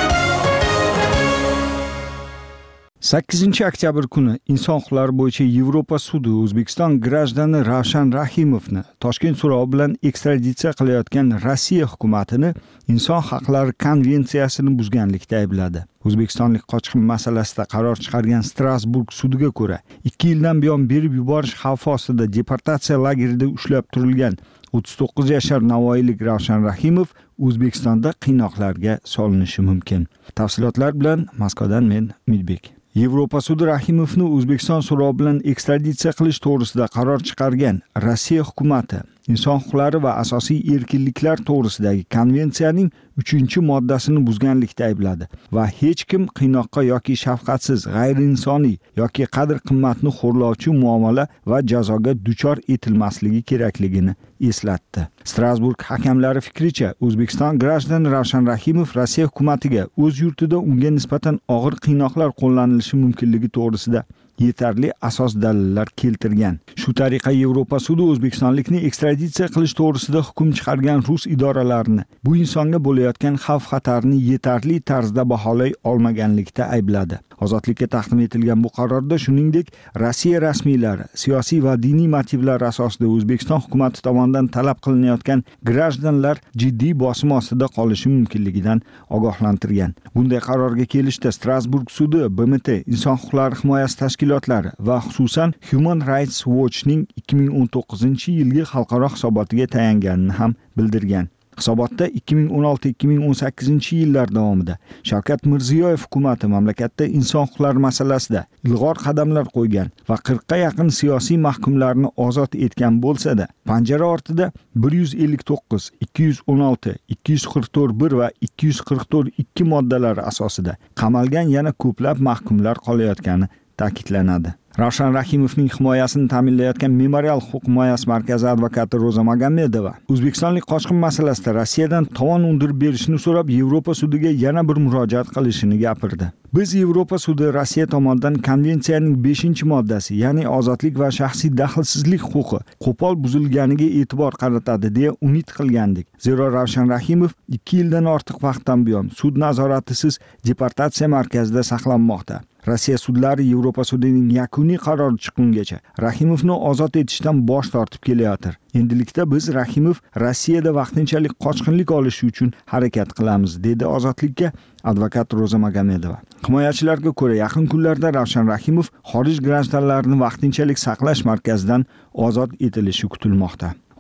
sakkizinchi oktyabr kuni Inson huquqlari bo'yicha Yevropa sudi O'zbekiston grajdani Ravshan Rahimovni Toshkent so'rovi bilan ekstraditsiya qilayotgan Rossiya hukumatini Inson haqlari konvensiyasini buzganlikda aybladi. O'zbekistonlik qochqin masalasida qaror chiqargan Strasburg sudiga ko'ra, ikki yildan buyon berib yuborish xavfi ostida deportatsiya lagerida ushlab turilgan o'ttiz to'qqiz yashar navoiylik Ravshan Rahimov O'zbekistonda qiynoqlarga solinishi mumkin. Tafsilotlar bilan Moskvadan men Umidbek. Yevropa sudi Rahimovni O'zbekiston so'rovi bilan ekstraditsiya qilish to'g'risida qaror chiqargan Rossiya hukumati inson huquqlari va asosiy erkinliklar to'g'risidagi konvensiyaning uchinchi moddasini buzganlikda aybladi va hech kim qiynoqqa yoki shafqatsiz, g'ayriinsoniy yoki qadr-qimmatni xo'rlovchi muomala va jazoga duchor etilmasligi kerakligini eslatdi. Strasburg hakamlari fikricha, O'zbekiston grajdani Ravshan Rahimov Rossiya hukumatiga o'z yurtida unga nisbatan og'ir qiynoqlar qo'llanilishi mumkinligi to'g'risida yetarli asos dalillar keltirgan. Shu tariqa Yevropa sudi O'zbekistonlikni ekstraditsiya qilish to'g'risida hukm chiqargan rus idoralarini bu insonga bo'layotgan xavf-xatarni yetarli tarzda baholay olmaganlikda aybladi. Ozodlikka taqdim etilgan bu qarorda shuningdek Rossiya rasmiylari siyosiy va diniy motivlar asosida O'zbekiston hukumati tomonidan talab qilinayotgan grajdanlar jiddiy bosim ostida qolishi mumkinligidan ogohlantirgan. Bunday qarorga kelishda Strasburg sudi B M T inson huquqlari himoyasi tashkilotlari va xususan Human Rights Watch'ning ikki ming o'n to'qqizinchi yilgi xalqaro hisobotiga tayanganini ham bildirgan. Hisobotda ikki ming o'n olti ikki ming o'n sakkizinchi yillar davomida Shavkat Mirziyoyev hukumati mamlakatda inson huquqlari masalasida ilg'or qadamlar qo'ygan va qirqqa yaqin siyosiy mahkumlarni ozod etgan bo'lsa-da, panjara ortida bir yuz ellik to'qqiz, ikki yuz o'n olti, ikki yuz qirq to'rt bir va ikki yuz qirq to'rt ikki moddalari asosida qamalgan yana ko'plab mahkumlar qolayotgani ta'kidlanadi. Ravshan Rahimovning himoyasini ta'minlayotgan Memorial huquq himoyasi markazi advokati Roza Magomedova O'zbekistonlik qochqin masalasida Rossiyadan tovon undirib berishni so'rab Yevropa sudiga yana bir murojaat qilishini gapirdi. Biz Yevropa sudi Rossiya tomonidan konvensiyaning beshinchi moddasi, ya'ni ozodlik va shaxsiy daxlsizlik huquqi qo'pol buzilganiga e'tibor qaratadi deya umid qilgandik. Zero Ravshan Rahimov ikki yildan ortiq vaqtdan buyon sud nazoratisiz deportatsiya markazida saqlanmoqda. Rossiya sudlari Yevropa sudining yakuniy qarori chiqqungacha Rahimovni ozod etishdan bosh tortib kelayotir. Endilikda biz Rahimov Rossiyada vaqtinchalik qochqinlik olishi uchun harakat qilamiz, dedi ozodlikka advokat Roza Magomedova. Himoyachilarga ko'ra, yaqin kunlarda Ravshan Rahimov xorij grajdanlarini vaqtinchalik saqlash markazidan ozod etilishi kutilmoqda.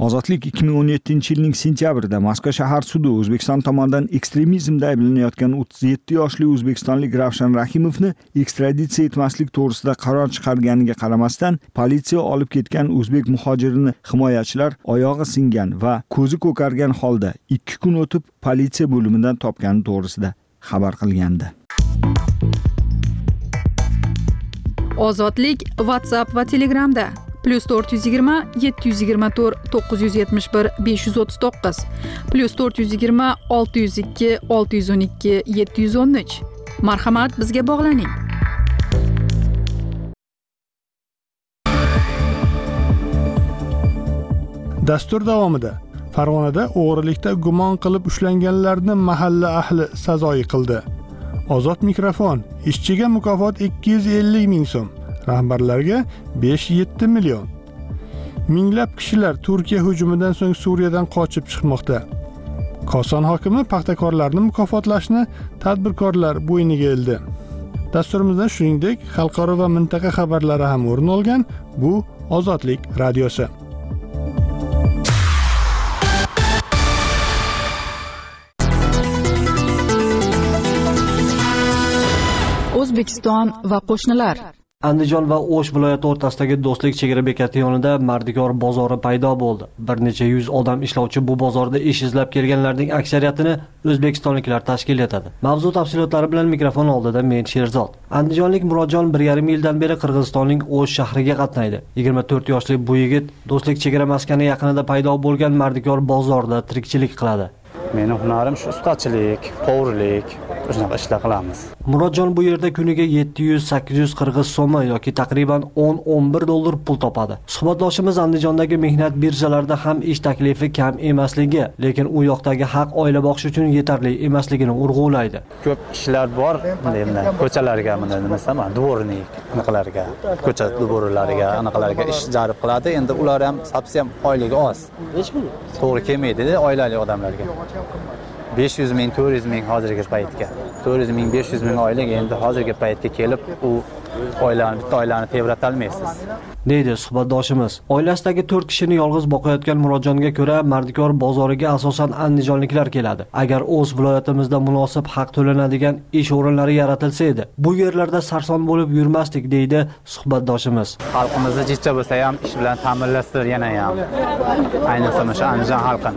Ozodlik ikki ming o'n yettinchi yilning sentyabrida Moskva shahar sudi O'zbekiston tomonidan ekstremizmda ayblanayotgan o'ttiz yetti yoshli o'zbekistonlik Ravshan Rahimovni ekstraditsiya etmaslik to'g'risida qaror chiqarganiga qaramasdan, politsiya olib ketgan o'zbek muhojirini himoyachilar oyog'i singan va ko'zi ko'kargan holda ikki kun o'tib politsiya bo'limidan topgani to'g'risida xabar qilgandi. Ozodlik WhatsApp va Telegramda plus to'rt yuz yigirma yetti yuz yigirma to'rt to'qqiz yuz yetmish bir besh yuz o'ttiz to'qqiz plus to'rt yuz yigirma olti yuz ikki olti yuz o'n ikki yetti yuz o'n uch. Marhamat, bizga bog'laning. Dastur davomida Farg'onada o'g'rilikda gumon qilib ushlanganlarni mahalla ahli sazoyi qildi. Ozod mikrofon: ishchiga mukofot ikki yuz ellik ming so'm, rahbarlarga besh yetti million. Minglab kishilar Turkiya hujumidan so'ng Suriyadan qochib chiqmoqda. Koson hokimi paxtakorlarni mukofotlashni tadbirkorlar bo'yniga ildi. Dasturimizda shuningdek xalqaro va mintaqa xabarlari ham o'rin olgan. Bu Ozodlik radiosi. O'zbekiston va qo'shnilar. Andijon va O'sh viloyati o'rtasidagi do'stlik chegara bekati yonida Mardikor bozori paydo bo'ldi. Bir necha yuz odam ishlovchi bu bozorda ish izlab kelganlarning aksariyatini o'zbekistonliklar tashkil etadi. Mavzu tafsilotlari bilan mikrofon oldida men Sherzod. Andijonlik Murodjon bir yarim yildan beri Qirg'izistonning O'sh shahriga qatnaydi. yigirma to'rt yoshli bu yigit do'stlik chegara maskani yaqinida paydo bo'lgan Mardikor bozorida tirikchilik qiladi. Mening hunarim shu ustachilik, povurlik, shunaqa ishlar qilamiz. Murodjon bu yerda kuniga yetti yuz sakkiz yuz qirg'iz so'mi yoki taqriban o'n o'n bir dollar pul topadi. Suhbatdoshimiz Andijondagi mehnat birjalarida ham ish taklifi kam emasligi, lekin u yoqdagi haq oila boqish uchun yetarli emasligini urg'ulaydi. Ko'p ishlar bor, endi ko'chalarga, mana nima desam, dvornik, anaqalarga, ko'cha dvorlariga, anaqalarga ish jalb qiladi. Endi ular ham совсем oyligi oz. To'g'ri kelmaydi-da oilali odamlarga. besh yuz ming, to'rt yuz ming hozirgi paytga. to'rt yuz ming, besh yuz ming oylik endi hozirgi paytga kelib u oilani, bitta oilani tebrata olmaysiz. deydi suhbatdoshimiz. Oilasidagi to'rt kishini yolg'iz boqayotgan Murodjonga ko'ra, Mardikor bozoriga asosan andijonliklar keladi. Agar o'z viloyatimizda munosib haq to'lanadigan ish o'rinlari yaratilsa edi, bu yerlarda sarson bo'lib yurmasdik, deydi suhbatdoshimiz. Xalqimizni jichcha bo'lsa ham ish bilan ta'minlashdir yana ham. Ayniqsa o'sha Andijon xalqini.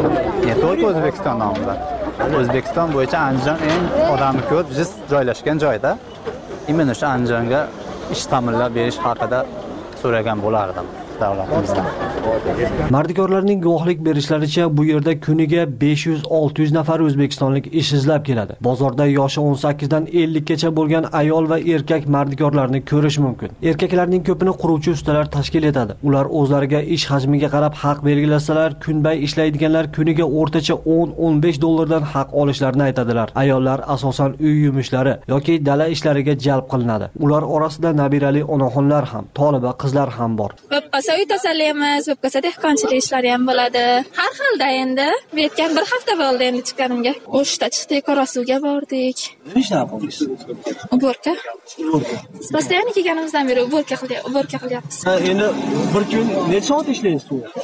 Ne to'g'ri O'zbekiston nomida. O'zbekiston bo'yicha Andijon eng odami ko'p jiz joylashgan joyda. Imенно o'sha Andijonga ish ta'minlab berish haqida so'ragan bo'lardim davlatimizdan. Mardikorlarning guvohlik berishlaricha, bu yerda kuniga besh yuz olti yuz nafar o'zbekistonlik ish izlab keladi. Bozorda yoshi o'n sakkiz dan ellik gacha bo'lgan ayol va erkak mardikorlarni ko'rish mumkin. Erkaklarning ko'pini quruvchi ustalar tashkil etadi. Ular o'zlariga ish hajmiga qarab haq belgilasalar, kunbay ishlaydiganlar kuniga o'rtacha o'n o'n besh dollardan haq olishlarini aytadilar. Ayollar asosan uy yumushlari yoki dala ishlariga jalb qilinadi. Ular orasida nabirali onaxonlar ham, toliba qizlar ham bor. Uy tozalaymiz, bo'pkasa dehqonchilik ishlari ham bo'ladi. Har xilda endi. Bu yerga bir hafta bo'ldi endi chiqqanimga. O'shda chiqdik, Qorasuvga bordik. Nima ishlar qildingiz? Uborka. Постоянно kelganimizdan beri uborka qilyapmiz, uborka qilyapmiz. Endi bir kun necha soat ishlaysiz?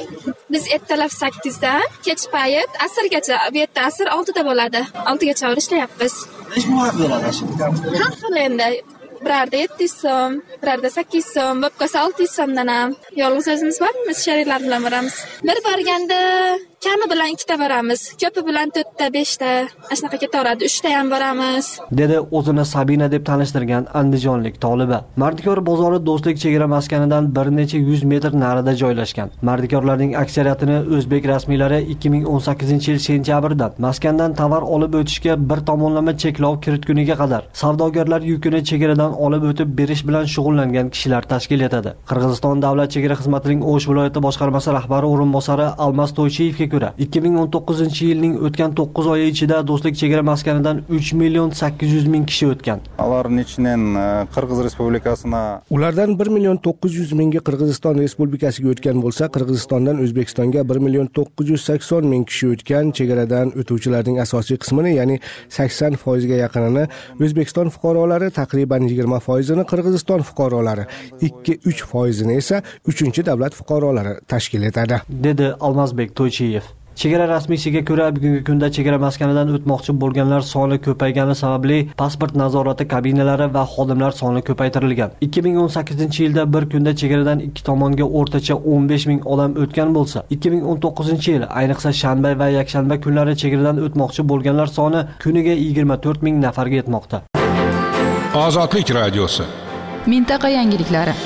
Biz ertalab sakkizdan kech payt asrgacha, bu yerda asr oltida bo'ladi. oltigacha ishlayapmiz. Nech pul haq beradi? Har xil endi. Birarda yetti yuz so'm, birarda sakkiz yuz so'm, bo'pkasa olti yuz so'mdan ham. Yolg'iz o'zimiz bormiz, sheriklar bilan boramiz. Bir borganda kami bilan ikkita boramiz, ko'pi bilan to'rtta, beshta, shunaqa ketaveradi, uchta ham boramiz. Dedi o'zini Sabina deb tanishtirgan andijonlik toliba. Mardikor bozori do'stlik chegara maskanidan bir necha yuz metr narida joylashgan. Mardikorlarning aksariyatini o'zbek rasmiylari ikki ming o'n sakkizinchi yil sentyabrdan maskandan tovar olib o'tishga bir tomonlama cheklov kiritguniga qadar savdogarlar yukini chegaradan olib o'tib berish bilan shug'ullangan kishilar tashkil etadi. Qirg'iziston davlat chegara xizmatining O'sh viloyati boshqarmasi rahbari o'rinbosari Almas To'ychiyevga ko'ra ikki ming o'n to'qqizinchi yilning o'tgan to'qqiz oyi ichida Do'stlik chegara maskanidan uch million sakkiz yuz ming kishi o'tgan. Ularning ichidan Qirg'iz Respublikasina ulardan bir million to'qqiz yuz mingi Qirg'iziston Respublikasiga o'tgan bo'lsa, Qirg'izistondan O'zbekistonga bir million to'qqiz yuz sakson ming kishi o'tgan. Chegaradan o'tuvchilarning asosiy qismini, ya'ni sakson foizga yaqinini O'zbekiston fuqarolari, taqriban yigirma foizini Qirg'iziston fuqarolari, ikki uch foizini esa uchinchi davlat fuqarolari tashkil etadi, dedi Almazbek To'ychiyev. Chegara rasmiysiga ko'ra, bugungi kunda chegara maskanidan o'tmoqchi bo'lganlar soni ko'paygani sababli pasport nazorati kabinalari va xodimlar soni ko'paytirilgan. ikki ming o'n sakkizinchi yilda bir kunda chegaradan ikki tomonga o'rtacha o'n besh ming odam o'tgan bo'lsa, ikki ming o'n to'qqizinchi yil, ayniqsa shanba va yakshanba kunlari chegaradan o'tmoqchi bo'lganlar soni kuniga yigirma to'rt ming nafarga yetmoqda. Ozodlik radiosi. Mintaqa yangiliklari.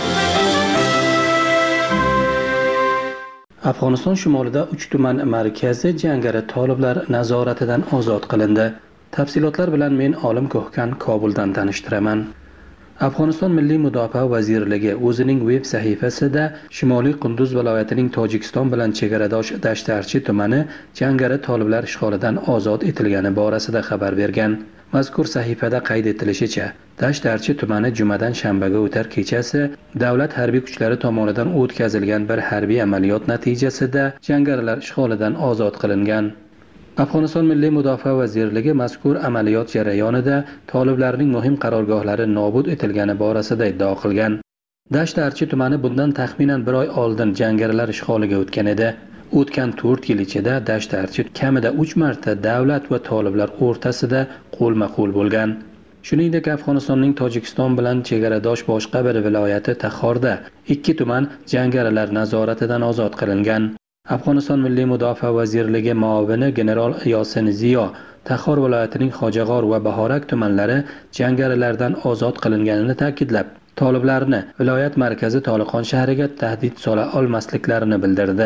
Afg'oniston shimolida uch tuman markazi jangari toliblar nazoratidan ozod qilindi. Tafsilotlar bilan men Olim Ko'hkan Kobuldan tanishtiraman. Afg'oniston Milliy mudofaa vazirligi o'zining veb sahifasida Shimoliy Qunduz viloyatining Tojikiston bilan chegaradosh Dashtarchi tumani jangari toliblar ishg'olidan ozod etilgani borasida xabar bergan. Mazkur sahifada qayd etilishicha, Dashtarchi tumani jumadan shanbaga o'tar kechasi davlat harbiy kuchlari tomonidan o'tkazilgan bir harbiy amaliyot natijasida jangarilar ishg'olidan ozod qilingan. Afg'oniston Milliy mudofaa vazirligi mazkur amaliyot jarayonida toliblarning muhim qarorgohlari nobud etilgani borasida iddao qilgan. Dashtarchi tumani bundan taxminan bir oy oldin jangarilar ishg'oliga o'tgan edi. O'tgan to'rt yil ichida Dashtarchi kamida uch marta davlat va toliblar o'rtasida qo'lma-qo'l bo'lgan. Shuningdek, Afg'onistonning Tojikiston bilan chegaradosh boshqa bir viloyati Taxorda ikki tuman jangarilar nazoratidan ozod qilingan. Afg'oniston Milliy mudofaa vazirligi muavini general Yosin Ziyo Taxor viloyatining Xo'jag'or va Bahorak tumanlari jangarilardan ozod qilinganini ta'kidlab, toliblarni viloyat markazi Toliqon shahriga tahdid sola olmasliklarini bildirdi.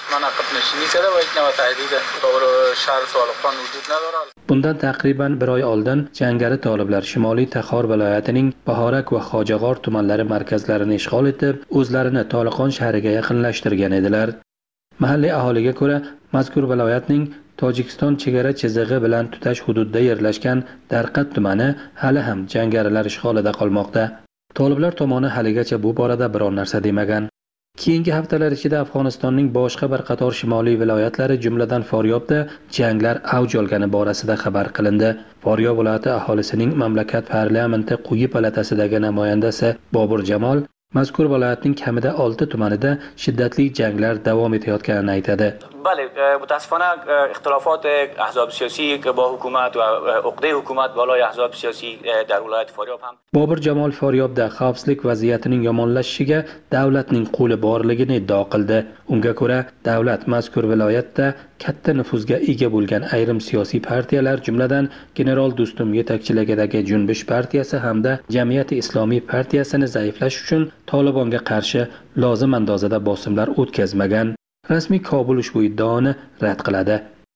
Bundan taqriban bir oy oldin jangari toliblar Shimoliy Taxor viloyatining Bahorak va Xo'jag'or tumanlari markazlarini ishg'ol etib, o'zlarini Toliqon shahriga yaqinlashtirgan edilar. Mahalliy aholiga ko'ra, mazkur viloyatning Tojikiston chegara chizig'i bilan tutash hududda yerlashgan Darqat tumani hali ham jangarilar ishg'olida qolmoqda. Toliblar tomoni haligacha bu borada biror narsa demagan. Keyingi haftalar ichida Afg'onistonning boshqa bir qator shimoliy viloyatlari, jumladan Faryobda janglar avj olgani borasida xabar qilindi. Faryob viloyati aholisining mamlakat parlamenti quyi palatasidagi namoyandasi Bobur Jamol mazkur viloyatning kamida olti tumanida shiddatli janglar davom etayotganini aytadi. بله متاسفانه اختلافات احزاب سیاسی که با حکومت و عقده حکومت بالای احزاب سیاسی در ولایت فاریاب ham Bobur Jamol Faryobda xavfsizlik vaziyatining yomonlashishiga davlatning qo'li borligini iddao qildi. Unga ko'ra, davlat mazkur viloyatda katta nufuzga ega bo'lgan ayrim siyosiy partiyalar, jumladan General Do'stum yetakchiligidagi Junbish partiyasi hamda Jamiyati Islomiy partiyasini zaiflash uchun Tolibonga qarshi lozim andozada bosimlar o'tkazmagan. Rasmiy Kobul ushbu iddaoni rad qiladi.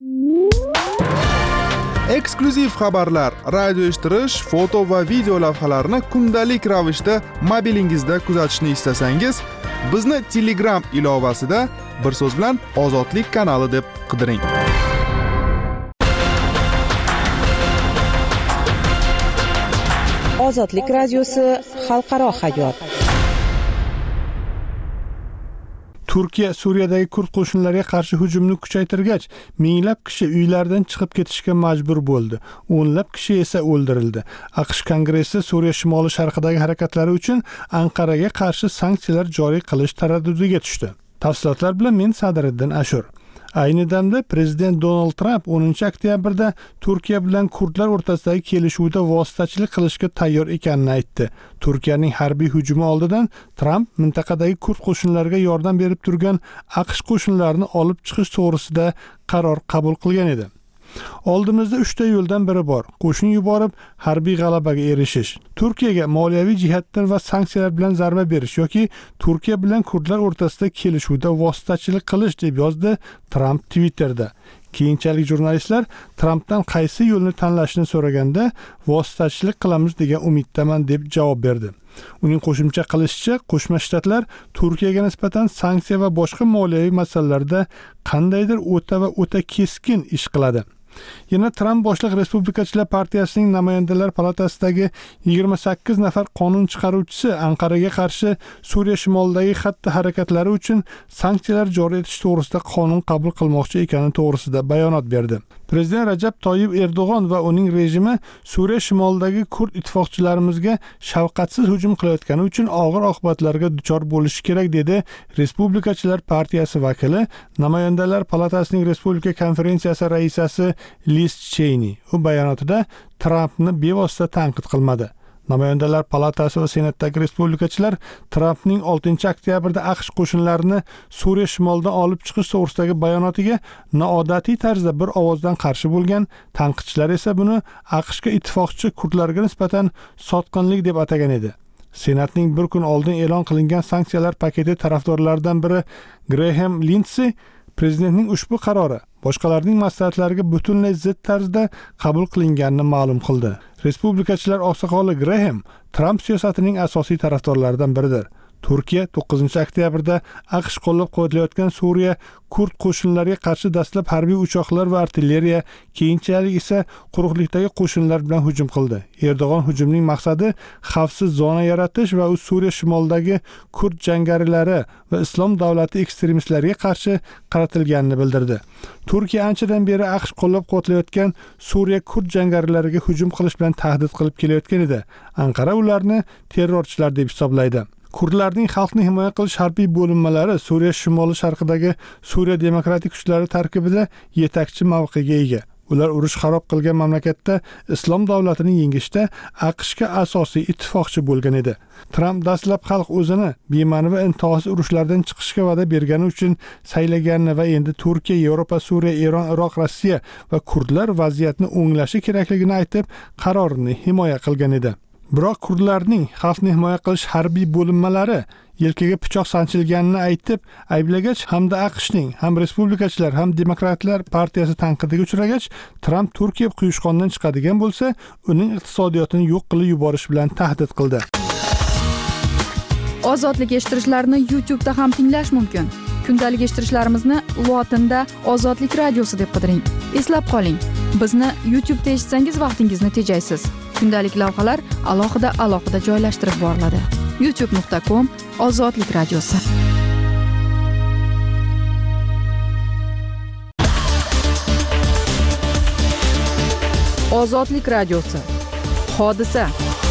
Eksklyuziv xabarlar, radio eshittirish, foto va video lavhalarni kundalik ravishda mobilingizda kuzatishni istasangiz, bizni Telegram ilovasida bir so'z bilan Ozodlik kanali deb qidiring. Ozodlik radiosi xalqaro hayot. Turkiya Suriyadagi kurd qo'shinlariga qarshi hujumni kuchaytirgach, minglab kishi uylaridan chiqib ketishga majbur bo'ldi. O'nlab kishi esa o'ldirildi. AQSh Kongressi Suriya shimoli sharqidagi harakatlari uchun Anqaraga qarshi sanksiyalar joriy qilish taraddudiga tushdi. Tafsilotlar bilan men Sadriddin Ashur. Ayni damda prezident Donald Trump o'ninchi oktyabrda Turkiya bilan kurdlar o'rtasidagi kelishuvda vositachilik qilishga tayyor ekanini aytdi. Turkiyaning harbiy hujumi oldidan Trump mintaqadagi kurd qo'shinlariga yordam berib turgan AQSh qo'shinlarini olib chiqish to'g'risida qaror qabul qilgan edi. Oldimizda uchta yo'ldan biri bor. Qo'shin yuborib, harbiy g'alabaga erishish, Turkiyaga moliyaviy jihatdan va sanksiyalar bilan zarba berish yoki Turkiya bilan kurdlar o'rtasida kelishuvda vositachilik qilish deb yozdi Trump Twitterda. Keyinchalik jurnalistlar Trampdan qaysi yo'lni tanlashni so'raganda vositachilik qilamiz degan umiddaman deb javob berdi. Uning qo'shimcha qilishicha, Qo'shma Shtatlar Turkiyaga nisbatan sanksiya va boshqa moliyaviy masalalarda qandaydir o'ta va o'ta keskin ish qiladi. Yana Tramp boshliq Respublikachilar partiyasining namoyandalar palatasidagi yigirma sakkiz nafar qonun chiqaruvchisi Anqaraga qarshi Suriya shimolidagi xatti harakatlari uchun sanksiyalar joriy etish to'g'risida qonun qabul qilmoqchi ekani to'g'risida bayonot berdi. Prezident Rajab Toyyib Erdo'g'on va uning rejimi Suriya shimolidagi kurd ittifoqchilarimizga shafqatsiz hujum qilayotgani uchun og'ir oqibatlarga duchor bo'lishi kerak dedi Respublikachilar partiyasi vakili, Namoyandalar palatasining Respublika konferensiyasi raisasi Liz Cheney. U bayonotida Trampni bevosita tanqid qilmadi. Namoyandalar palatasi va senatdagi respublikachilar Trampning oltinchi oktyabrda AQSh qo'shinlarini Suriya shimolidan olib chiqish to'g'risidagi bayonotiga noodatiy tarzda bir ovozdan qarshi bo'lgan, tanqidchilar esa buni AQShga ittifoqchi kurdlarga nisbatan sotqinlik deb atagan edi. Senatning bir kun oldin e'lon qilingan sanksiyalar paketi tarafdorlaridan biri Graham Lindsey prezidentning ushbu qarori boshqalarning maslahatlariga butunlay zid tarzda qabul qilinganini ma'lum qildi. Respublikachilar oqsoqoli Graham Tramp siyosatining asosiy tarafdorlaridan biridir. Turkiya to'qqizinchi oktyabrda AQSh qo'llab-quvvatlayotgan Suriya kurd qo'shinlariga qarshi dastlab harbiy uchoqlar va artilleriya, keyinchalik esa quruqlikdagi qo'shinlar bilan hujum qildi. Erdo'g'on hujumning maqsadi xavfsiz zona yaratish va u Suriya shimolidagi kurd jangarilari va islom davlati ekstremistlariga qarshi qaratilganini bildirdi. Turkiya anchadan beri AQSh qo'llab-quvvatlayotgan Suriya kurd jangarilariga hujum qilish bilan tahdid qilib kelayotgan edi. Anqara ularni terrorchilar deb hisoblaydi. Kurdlarning xalqni himoya qilish harbiy bo'linmalari Suriya shimoli sharqidagi Suriya demokratik kuchlari tarkibida yetakchi mavqega ega. Ular urush xarob qilgan mamlakatda islom davlatini yengishda AQShga asosiy ittifoqchi bo'lgan edi. Tramp dastlab xalq o'zini bema'ni va intohsiz urushlardan chiqishga va'da bergani uchun saylaganini va endi Turkiya, Yevropa, Suriya, Eron, Iroq, Rossiya va kurdlar vaziyatni o'nglashi kerakligini aytib, qarorini himoya qilgan edi. Biroq kurdlarning xalqni himoya qilish harbiy bo'linmalari yelkaga pichoq sanchilganini aytib ayblagach, hamda AQShning ham respublikachilar ham demokratlar partiyasi tanqidiga uchragach, Tramp Turkiya quyushqondan chiqadigan bo'lsa, uning iqtisodiyotini yo'q qilib yuborish bilan tahdid qildi. Ozodlik eshittirishlarni YouTube da ham tinglash mumkin. Kundalik eshittirishlarimizni lotinda Ozodlik radiosi deb qidiring. Eslab qoling, bizni YouTube da eshitsangiz vaqtingizni tejaysiz. Kundalik lavhalar alohida alohida joylashtirib boriladi. youtube nuqta com Ozodlik radiosi. Ozodlik radiosi. Hodisa.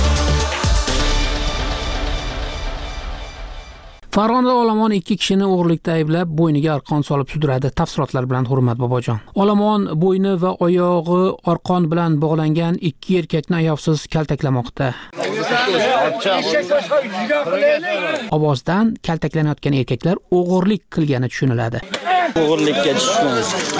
Farg'onada olomon ikki kishini o'g'irlikda ayblab, bo'yniga arqon solib sudradi. Tafsilotlar bilan Hurmat Bobojon. Olomon bo'yni va oyog'i arqon bilan bog'langan ikki erkakni ayovsiz kaltaklamoqda. Ovozdan kaltaklanayotgan erkaklar o'g'irlik qilgani tushuniladi. O'g'irlikka tushgan.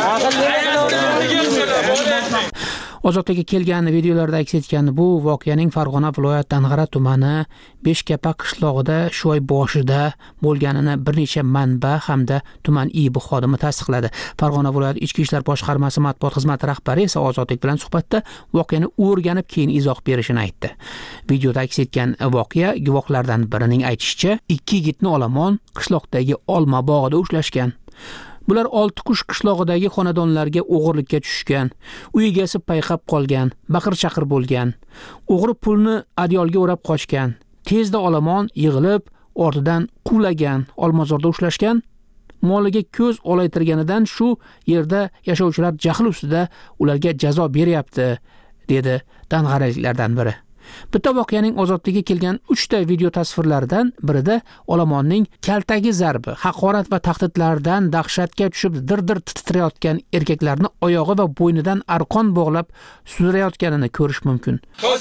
Ozodlikka kelgan videolarda aks etgan bu voqeaning Farg'ona viloyat Dang'ara tumani Beshkapa qishlog'ida shu oy boshida bo'lganini bir necha manba hamda tuman I B xodimi tasdiqladi. Farg'ona viloyat Ichki ishlar boshqarmasi matbuot xizmati rahbari esa Ozodlik bilan suhbatda voqeani o'rganib keyin izoh berishini aytdi. Videoda aks etgan voqea guvohlardan birining aytishicha, ikki yigitni olomon qishloqdagi olma bog'ida ushlashgan. Bular Oltiqush qishlog'idagi xonadonlarga o'g'irlikka tushgan. Uy egasi payqab qolgan, baqir-chaqir bo'lgan. O'g'ri pulni adyolga o'rab qochgan. Tezda olomon yig'ilib, ortidan quvlagan, Olmazorda ushlashgan. Moliga ko'z olaytirganidan shu yerda yashovchilar jahl ustida ularga jazo beryapti, dedi dang'araliklardan biri. Bitta voqeaning Ozodlikka kelgan uchta video tasvirlaridan birida olomonning kaltagi zarbi, haqorat va tahdidlardan dahshatga tushib dir-dir titrayotgan erkaklarni oyog'i va bo'ynidan arqon bog'lab sudrayotganini ko'rish mumkin.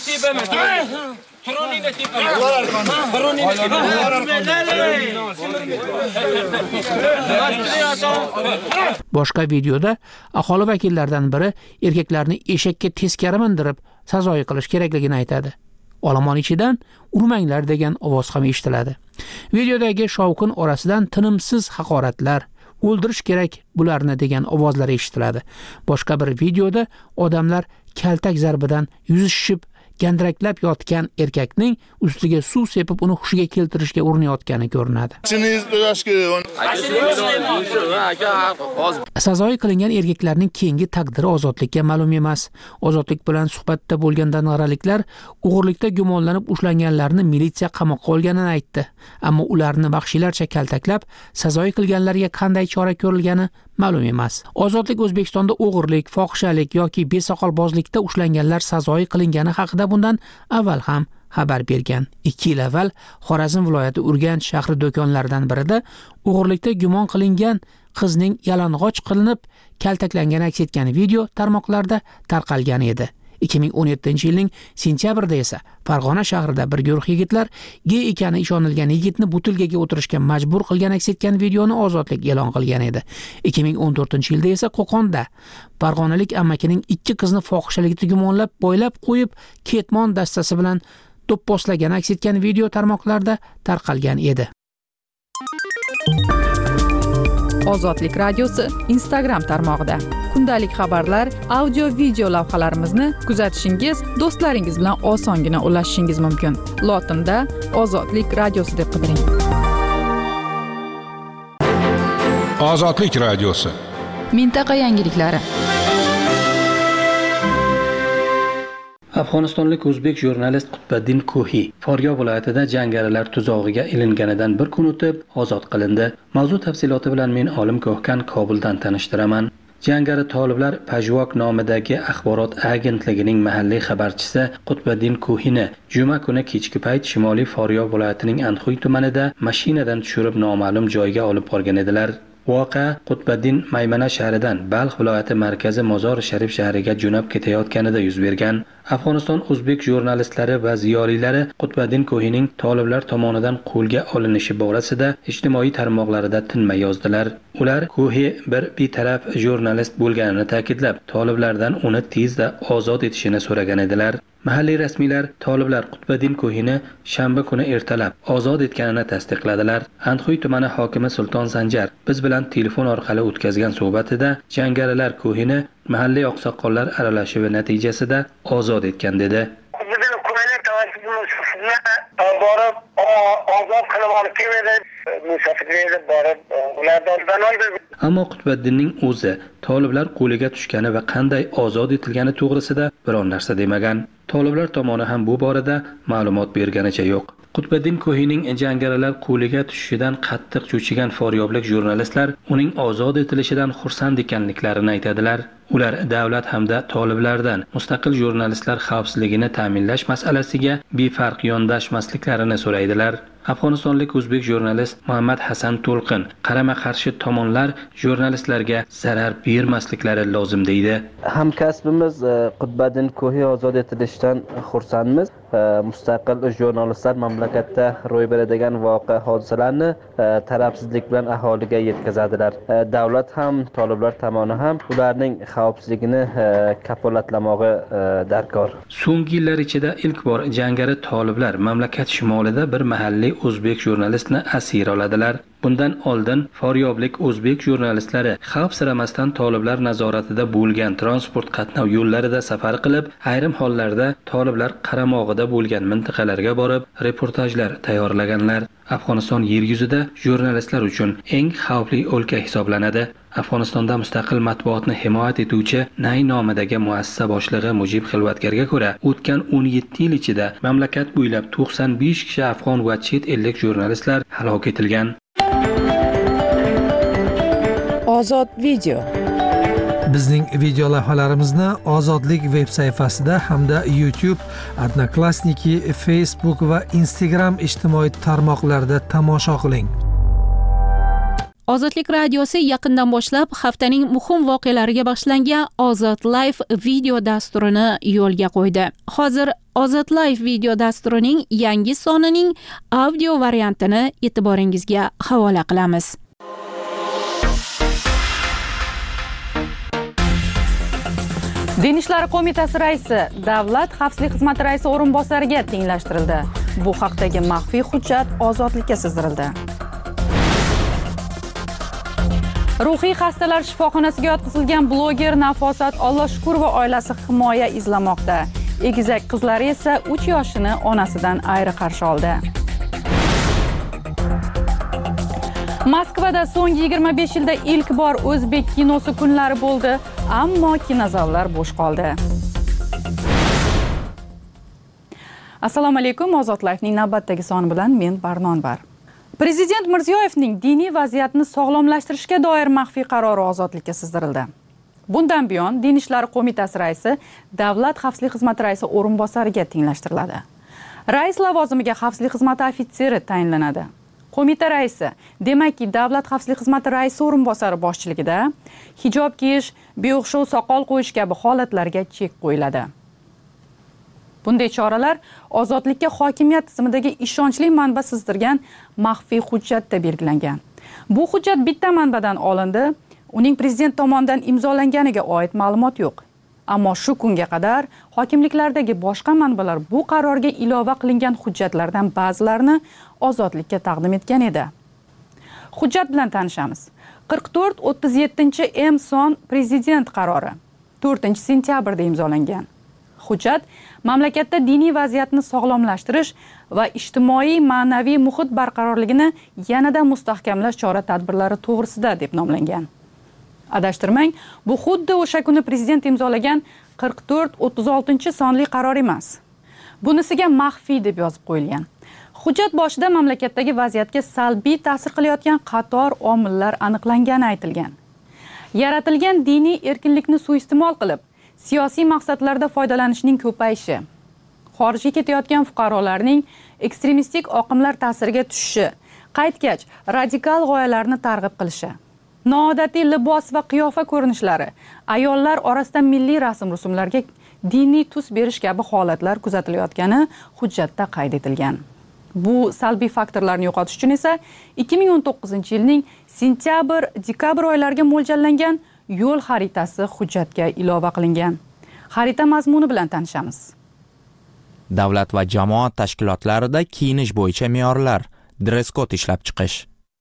Boshqa videoda aholi vakillaridan biri erkaklarni eshakka teskari mindirib sazoyi qilish kerakligini aytadi. Olomon ichidan urmanglar degan ovoz ham eshitiladi. Videodagi shovqin orasidan tinimsiz haqoratlar, o'ldirish kerak bularni degan ovozlar eshitiladi. Boshqa bir videoda odamlar kaltak zarbidan yuzi shishib gandiraklab yotgan erkakning ustiga suv sepib uni hushiga keltirishga urinayotgani ko'rinadi. Sazoyi qilingan erkaklarning keyingi taqdiri ozodlikka ma'lum emas. Ozodlik bilan suhbatda bo'lgan dang'araliklar o'g'irlikda gumonlanib ushlanganlarni militsiya qamoqqa olganini aytdi. Ammo ularni vahshiylarcha kaltaklab, sazoyi qilganlarga qanday chora ko'rilgani ma'lum emas. Ozodlik O'zbekistonda o'g'irlik, fohishalik yoki besoqolbozlikda ushlanganlar sazoyi qilingani haqida bundan avval ham xabar bergan. ikki yil avval Xorazm viloyati Urganch shahri do'konlaridan birida o'g'irlikda gumon qilingan qizning yalang'och qilinib kaltaklangani aks etgan video tarmoqlarda tarqalgan edi. ikki ming o'n yettinchi yilning sentyabrida esa Farg'ona shahrida bir guruh yigitlar gey ekani ishonilgan yigitni butilkaga o'tirishga majbur qilgan aks etgan videoni Ozodlik e'lon qilgan edi. ikki ming o'n to'rtinchi yilda esa Qo'qonda farg'onalik amakining ikki qizni fohishalikda gumonlab boylab qo'yib ketmon dastasi bilan do'pposlagan aks etgan video tarmoqlarda tarqalgan edi. Ozodlik radiosi Instagram tarmog'ida kundalik xabarlar, audio video lavhalarimizni kuzatishingiz, do'stlaringiz bilan osongina ulashishingiz mumkin. Lotinda Ozodlik radiosi deb qidiring. Ozodlik radiosi. Mintaqa yangiliklari. Afg'onistonlik o'zbek jurnalist Qutbiddin Kohi Foryo viloyatida jangarilar tuzog'iga ilinganidan bir kun o'tib ozod qilindi. Mavzu tafsiloti bilan men Olim Ko'hkan Kobuldan tanishtiraman. Jangari toliblar Pajvok nomidagi axborot agentligining mahalliy xabarchisi Qutbiddin Kohini juma kuni kechki payt Shimoliy Foryo viloyatining Anxuy tumanida mashinadan tushirib noma'lum joyga olib borgan edilar. Voqea Qutbiddin Maymana shahridan Balx viloyati markazi Mozor Sharif shahriga jo'nab ketayotganida yuz bergan. Afg'oniston o'zbek jurnalistlari va ziyolilari Qutbiddin Kohining toliblar tomonidan qo'lga olinishi borasida ijtimoiy tarmoqlarida tinmay yozdilar. Ular Kohi bir betaraf jurnalist bo'lganini ta'kidlab, toliblardan uni tezda ozod etishini so'ragan edilar. Mahalliy rasmiylar toliblar Qutbiddin Kohini shanba kuni ertalab ozod etganini tasdiqladilar. Anxuy tumani hokimi Sulton Sanjar biz bilan telefon orqali o'tkazgan suhbatida jangarilar Kohini mahalliy oqsoqollar aralashuvi natijasida ozod etgan dedi. borib ozod qilib olib keldi. Musofirlarni borib ulardan oldi. Ammo Qutbiddinning o'zi toliblar qo'liga tushgani va qanday ozod etilgani to'g'risida biron narsa demagan. Toliblar tomoni ham bu borada ma'lumot berganicha yo'q. Qutbiddin Kohining jangarilar qo'liga tushishidan qattiq cho'chigan foryoblik jurnalistlar uning ozod etilishidan xursand ekanliklarini aytadilar. Ular davlat hamda toliblardan mustaqil jurnalistlar xavfsizligini ta'minlash masalasiga befarq yondashmasliklarini so'raydilar. Afg'onistonlik o'zbek jurnalist Muhammad Hasan To'lqin qarama-qarshi tomonlar jurnalistlarga zarar bermasliklari lozim deydi. Hamkasbimiz Qutbiddin Kohi ozod etilishidan xursandmiz. Mustaqil jurnalistlar mamlakatda ro'y beradigan voqea hodisalarni tarafsizlik bilan aholiga yetkazadilar. Davlat ham, toliblar tomoni ham ularning xavfsizligini kafolatlamog'i darkor. So'nggi yillar ichida ilk bor jangari toliblar mamlakat shimolida bir mahalliy o'zbek jurnalistni asir oladilar. Bundan oldin foryoblik o'zbek jurnalistlari xavfsiramasdan toliblar nazoratida bo'lgan transport qatnov yo'llarida safar qilib, ayrim hollarda toliblar qaramog'ida bo'lgan mintaqalarga borib, reportajlar tayyorlaganlar. Afg'oniston yer yuzida jurnalistlar uchun eng xavfli o'lka hisoblanadi. Afg'onistonda mustaqil matbuotni himoya etuvchi Nay nomidagi muassasa boshlig'i Mujib Xilvatgarga ko'ra, o'tgan o'n yetti yil ichida mamlakat bo'ylab to'qson besh kishi afg'on va chet ellik jurnalistlar halok etilgan. Ozod video. Bizning video lavhalarimizni Ozodlik veb sayfasida hamda YouTube, Odnoklassniki, Facebook va Instagram ijtimoiy tarmoqlarida tomosha qiling. Ozodlik radiosi yaqindan boshlab haftaning muhim voqealariga bag'ishlangan Ozod Live video dasturini yo'lga qo'ydi. Hozir Ozod Live video dasturining yangi sonining audio variantini e'tiboringizga havola qilamiz. Din ishlari qo'mitasi raisi Davlat xavfsizlik xizmati raisi o'rinbosariga tenglashtirildi. Bu haqdagi maxfiy hujjat ozodlikka sizdirildi. Ruhiy xastalar shifoxonasiga yotqizilgan bloger Nafosat Alloshkurova oilasi himoya izlamoqda. Egizak qizlari esa uch yoshini onasidan ayri qarshi oldi. Moskvada so'nggi yigirma besh yilda ilk bor o'zbek kinosi kunlari bo'ldi, ammo kinozallar bo'sh qoldi. Assalomu alaykum, Ozod Life'ning navbatdagi soni bilan men Barnonbar. Prezident Mirziyoyevning diniy vaziyatni sog'lomlashtirishga doir maxfiy qarori ozodlikka sizdirildi. Bundan buyon Din ishlari qo'mitasi raisi Davlat xavfsizlik xizmati raisi o'rinbosariga tenglashtiriladi. Rais lavozimiga xavfsizlik xizmati ofitseri tayinlanadi. Qo'mita raisi, demakki Davlat xavfsizlik xizmati raisi o'rinbosari boshchiligida hijob kiyish, beo'xshov soqol qo'yish kabi holatlarga chek qo'yiladi. Bunday choralar ozodlikka hokimiyat tizimidagi ishonchli manba sizdirgan maxfiy hujjatda belgilangan. Bu hujjat bitta manbadan olindi, uning prezident tomonidan imzolanganiga oid ma'lumot yo'q. Ammo shu kunga qadar hokimliklardagi boshqa manbalar bu qarorga ilova qilingan hujjatlardan ba'zilarini ozodlikka taqdim etgan edi. Hujjat bilan tanishamiz. qirq to'rt o'ttiz yettinchi M son prezident qarori to'rtinchi sentyabrda imzolangan. Hujjat mamlakatda diniy vaziyatni sog'lomlashtirish va ijtimoiy ma'naviy muhit barqarorligini yanada mustahkamlash chora-tadbirlari to'g'risida deb nomlangan. Adashtirmang, bu xuddi o'sha kuni prezident imzolagan qirq to'rt o'ttiz oltinchi sonli qaror emas. Bunisiga maxfiy deb yozib qo'yilgan. Hujjat boshida mamlakatdagi vaziyatga salbiy ta'sir qilayotgan qator omillar aniqlangani aytilgan. Yaratilgan diniy erkinlikni suiiste'mol qilib, siyosiy maqsadlarda foydalanishning ko'payishi, xorijga ketayotgan fuqarolarning ekstremistik oqimlar ta'siriga tushishi, qaytgach radikal g'oyalarni targ'ib qilishi, noodatiy libos va qiyofa ko'rinishlari, ayollar orasida milliy rasm-rusumlarga diniy tus berish kabi holatlar kuzatilayotgani hujjatda qayd etilgan. Bu salbiy faktorlarni yo'qotish uchun esa ikki ming o'n to'qqizinchi yilning sentyabr-dekabr oylariga mo'ljallangan yo'l xaritasi hujjatga ilova qilingan. Xarita mazmuni bilan tanishamiz. Davlat va jamoat tashkilotlarida kiyinish bo'yicha me'yorlar, dress-kod ishlab chiqish.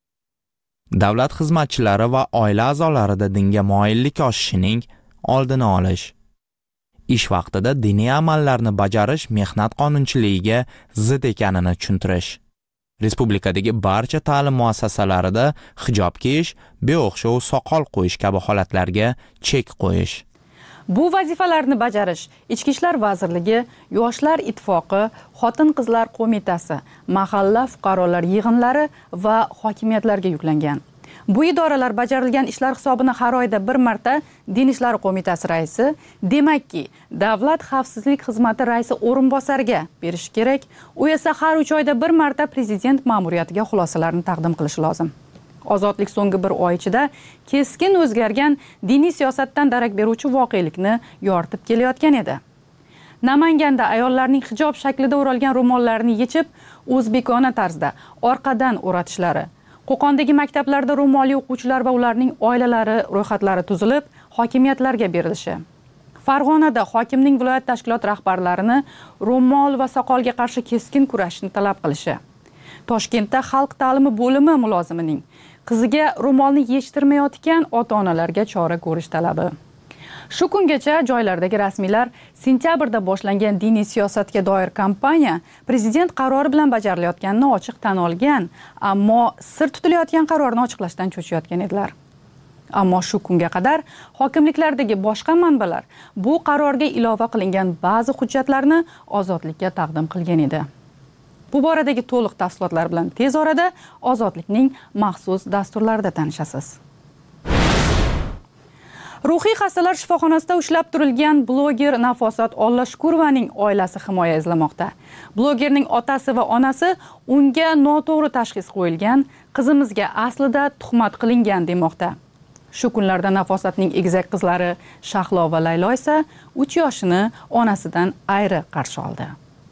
Davlat xizmatchilari va oila a'zolarida dinga moyillik oshishining oldini olish. Ish vaqtida diniy amallarni bajarish mehnat qonunchiligiga zid ekanini tushuntirish. Respublikadagi barcha ta'lim muassasalarida hijob kiyish, beo'xshov soqol qo'yish kabi holatlarga chek qo'yish. Bu vazifalarni bajarish Ichki ishlar vazirligi, Yoshlar ittifoqi, Xotin-qizlar qo'mitasi, mahalla fuqarolar yig'inlari va hokimiyatlarga yuklangan. Bu idoralar bajarilgan ishlar hisobini har oyda bir marta Din ishlari qo'mitasi raisi, demakki Davlat xavfsizlik xizmati raisi o'rinbosariga berish kerak. U esa har uch oyda bir marta prezident ma'muriyatiga xulosalarni taqdim qilishi lozim. Ozodlik so'nggi bir oy ichida keskin o'zgargan diniy siyosatdan darak beruvchi voqelikni yoritib kelayotgan edi. Namanganda ayollarning hijob shaklida o'ralgan ro'mollarini yechib, o'zbekona tarzda orqadan o'ratishlari, Qo'qondagi maktablarda ro'molli o'quvchilar va ularning oilalari ro'yxatlari tuzilib, hokimiyatlarga berilishi. Farg'onada hokimning viloyat tashkilot rahbarlarini ro'mol va soqolga qarshi keskin kurashishni talab qilishi. Toshkentda xalq ta'limi bo'limi mulozimining qiziga ro'molni yechtirmayotgan ota-onalarga chora ko'rish talabi. Shu kungacha joylardagi rasmiylar sentyabrda boshlangan diniy siyosatga doir kampaniya prezident qarori bilan bajarilayotganini ochiq tan olgan, ammo sir tutilayotgan qarorni ochiqlashdan cho'chiyotgan edilar. Ammo shu kunga qadar hokimliklardagi boshqa manbalar bu qarorga ilova qilingan ba'zi hujjatlarni ozodlikka taqdim qilgan edi. Bu boradagi to'liq tafsilotlar bilan tez orada Ozodlikning maxsus dasturlarida tanishasiz. Ruhiy xastalar shifoxonasida ushlab turilgan bloger Nafosat Alloshkurovaning oilasi himoya izlamoqda. Blogerning otasi va onasi unga noto'g'ri tashxis qo'yilgan, qizimizga aslida tuhmat qilingan demoqda. Shu kunlarda Nafosatning egizak qizlari Shahlo va Laylo esa uch yoshini onasidan ayri qarshi oldi.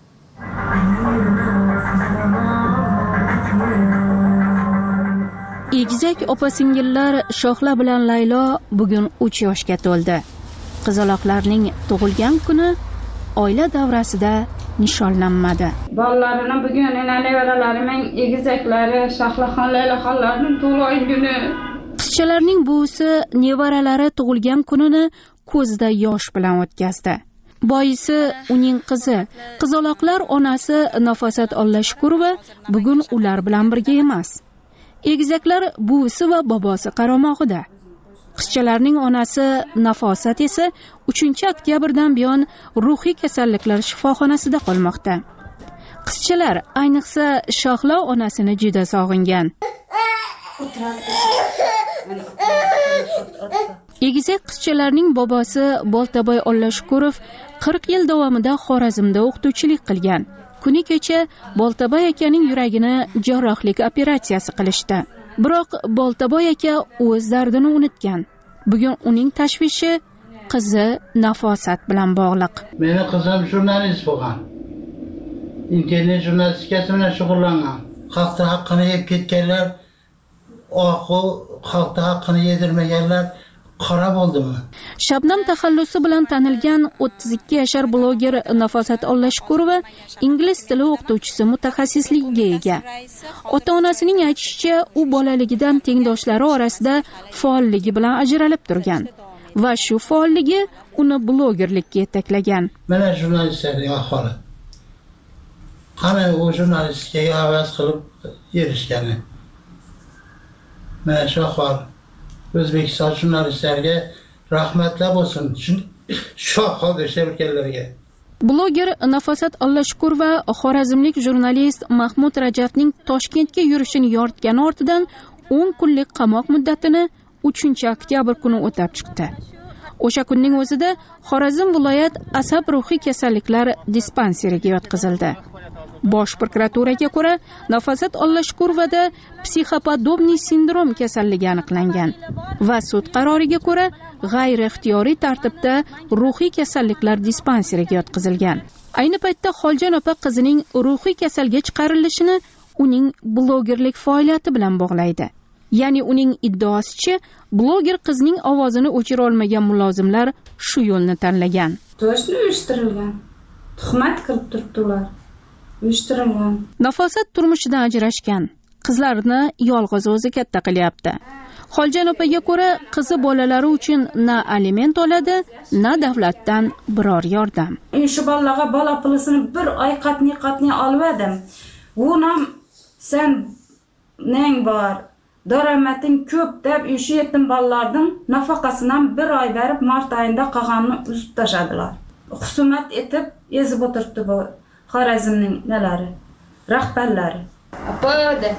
Egizak opa-singillar Shohla bilan Laylo bugun uch yoshga to'ldi. Qizaloqlarning tug'ilgan kuni oila davrasida nishonlanmadi. Bolalarini bugun enali nevaralarimning egizaklari Shohlaxon Layloxonlarning tug'ilgan kuni. Qizchalarning buvisi nevaralari tug'ilgan kunini ko'zida yosh bilan o'tkazdi. Boisi uning qizi, qizaloqlar onasi Nafosat Ollashkurova bugun ular bilan birga emas. Egizaklar buvisi va bobosi qaramog'ida. Qizchalarning onasi Nafosat esa uchinchi oktyabrdan buyon ruhiy kasalliklar shifoxonasida qolmoqda. Qizchalar, ayniqsa Shohlo onasini juda sog'ingan. Egizak qizchalarning bobosi Boltaboy Ollashkurov qirq yil davomida Xorazmda o'qituvchilik qilgan. Kuni kecha Boltaboy akaning yuragini jarrohlik operatsiyasi qilishdi. Biroq Boltaboy aka o'z dardini unutgan. Bugun uning tashvishi qizi Nafosat bilan bog'liq. Meni qizim jurnalist bo'lgan. Internet jurnalistikasi bilan shug'ullangan. Xalqning haqqini yeb ketganlar, oqu xalqning haqqini yedirmaganlar qora bo'ldimi? Shabnam taxallusi bilan tanilgan o'ttiz ikki yashar bloger Nafosat Ollashkurova ingliz tili o'qituvchisi mutaxassisligiga ega. Ota-onasining aytishicha, u bolaligidan tengdoshlari orasida faolligi bilan ajralib turgan va shu faolligi uni blogerlikka yetaklagan. Mana jurnalistlarning ahvoli. Qani u jurnalistikaga havas qilib erishgani. Mana shu ahvol. O'zbekiston jurnalistlariga rahmatlar bo'lsin. Shu ahvolda ishlayotganlarga. Bloger Nafosat Ollashkurova xorazmlik jurnalist Mahmud Rajabning Toshkentga yurishini yoritgani ortidan o'n kunlik qamoq muddatini uchinchi oktyabr kuni o'tab chiqdi. O'sha kunning o'zida Xorazm viloyat asab ruhiy kasalliklar dispanseriga yotqizildi. Bosh prokuraturaga ko'ra, Nafosat Ollashkurovada psixopatobniy sindrom kasalligi aniqlangan va sud qaroriga ko'ra g'ayri-ixtiyoriy tartibda ruhiy kasalliklar dispanseriga yotqizilgan. Ayni paytda Xoljon opa qizining ruhiy kasalga chiqarilishini uning blogerlik faoliyati bilan bog'laydi. Ya'ni uning iddaosicha, bloger qizning ovozini o'chira olmagan mulozimlar shu yo'lni tanlagan. To'shni uyushtirilgan. Tuhmat qilib turibdilar. Uyushtirilgan. Nafosat turmushidan ajrashgan. Qizlarini yolg'iz o'zi katta qilyapti. Xoljon opaga ko'ra, qizi bolalari uchun na aliment oladi, na davlatdan biror yordam. Shu bolaga bola pulisini bir oy qatni-qatni olvadim. Bunam sen neng bor, daromading ko'p deb shu yetim bolalarning nafaqasidan bir oy berib mart oyida qolganini uzib tashadilar. Husumat etib ezib o'tiribdi bu Xorazmning nalari, rahbarlari. Apa de.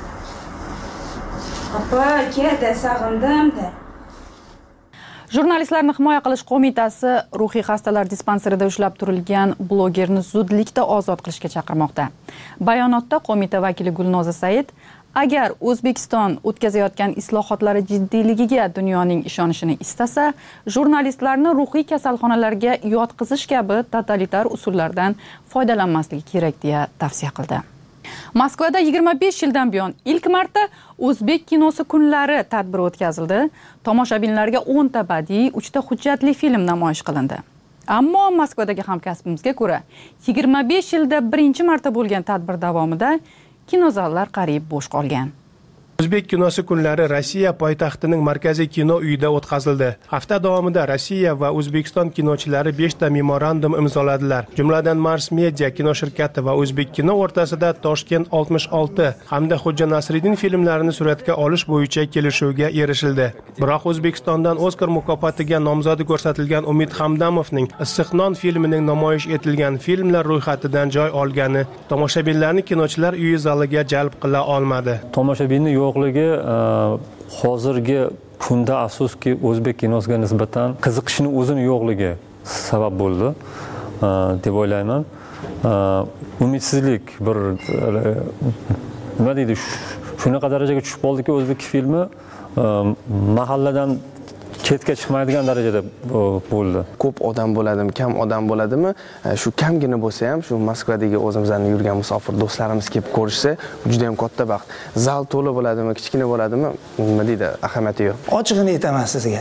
Apa keda sag'indim-da. Jurnalistlarni himoya qilish qo'mitasi ruhiy xastalar dispanserida ushlab turilgan blogerni zudlikda ozod qilishga chaqirmoqda. Bayonotda qo'mita vakili Gulnoza Said agar O'zbekiston o'tkazayotgan islohotlari jiddiyligiga dunyoning ishonishini istasa, jurnalistlarni ruhiy kasalxonalarga yotqizish kabi totalitar usullardan foydalanmasligi kerak deya tavsiya qildi. Moskvada yigirma besh yildan buyon ilk marta O'zbek kinosi kunlari tadbiri o'tkazildi. Tomoshabinlarga o'n ta badiiy, uch ta hujjatli film namoyish qilindi. Ammo Moskvadagi hamkasbimizga ko'ra, yigirma besh yilda birinchi marta bo'lgan tadbir davomida kinozallar qariyb bo'sh qolgan. O'zbek kinosi kunlari Rossiya poytaxtining markaziy kino uyida o'tkazildi. Hafta davomida Rossiya va O'zbekiston kinochilari besh ta memorandum imzoladilar. Jumladan Mars Media kino shirkati va O'zbek kino o'rtasida Toshkent oltmish olti hamda Xo'ja Nasriddin filmlarini suratga olish bo'yicha kelishuvga erishildi. Biroq O'zbekistondan Oskar mukofotiga nomzodi ko'rsatilgan Umid Hamdamovning Issiqnon filmining namoyish etilgan filmlar ro'yxatidan joy olgani tomoshabinlarni kinochilar uyi zaliga jalb qila olmadi. Tomoshabinni yo'qligi hozirgi kunda afsuski o'zbek kinosiga nisbatan qiziqishni o'zini yo'qligi sabab bo'ldi deb o'ylayman. Umidsizlik bir nima deydi, shunaqa darajaga tushib qoldiki, o'zbek filmi mahalladan chetga chiqmaydigan darajada bo'ldi. Ko'p odam bo'ladimi, kam odam bo'ladimi? Shu kamgina bo'lsa ham, shu Moskvadagi o'zimizning yurgan musofir do'stlarimiz kelib ko'rishsa, juda ham katta baxt. Zal to'la bo'ladimi, kichkina bo'ladimi, nima deydi, ahamiyati yo'q. Ochig'ini aytaman sizga.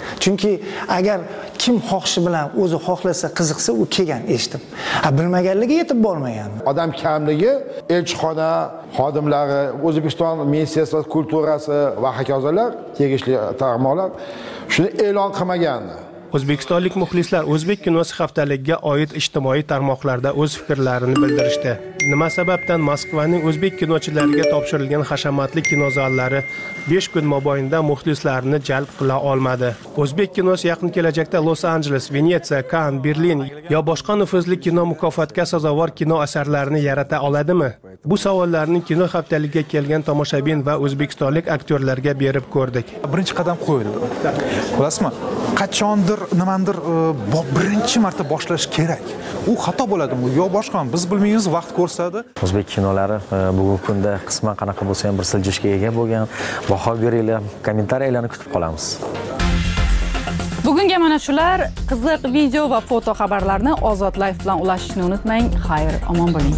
Chunki agar kim xohishi bilan o'zi xohlasa, qiziqsa, u kelgan eshitib. Ha, bilmaganligi yetib bormagan. Odam kamligi elchixona xodimlari, O'zbekiston Ministriyasi kulturasi va hokazolar, tegishli tarmoqlar shuni e'lon qilmagandi. O'zbekistonlik muxlislar O'zbek kinosi haftaligiga oid ijtimoiy tarmoqlarda o'z fikrlarini bildirishdi. Nima sababdan Moskvaning o'zbek kinochilariga topshirilgan hashamatli kinozallari besh kun mobaynida muxlislarni jalb qila olmadi? O'zbek kinosi yaqin kelajakda Los-Anjeles, Venetsiya, Kann, Berlin yo boshqa nufuzli kino mukofotga sazovor kino asarlarini yarata oladimi? Bu savollarni kino haftaligiga kelgan tomoshabin va o'zbekistonlik aktyorlarga berib ko'rdik. Birinchi qadam qo'yildi. Bilasizmi? Qachondir nimandir birinchi marta boshlash kerak. U xato bo'ladimi yo boshqami biz bilmaymiz, vaqt ko'rsatadi. O'zbek kinolari bugungi kunda qisman qanaqa bo'lsa ham bir siljishga ega bo'lgan. Baho beringlar, kommentariylarni kutib qolamiz. Bugunga mana shular. Qiziq video va foto xabarlarni Ozod Live bilan ulashishni unutmang. Xayr, omon bo'ling.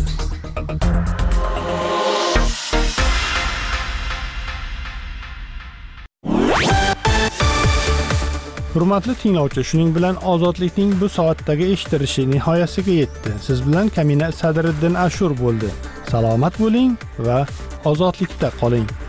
Hurmatli tinglovchi, shuning bilan ozodlikning bu soatdagi eshittirishi nihoyasiga yetdi. Siz bilan Kamina Sadriddin Ashur bo'ldi. Salomat bo'ling va ozodlikda qoling.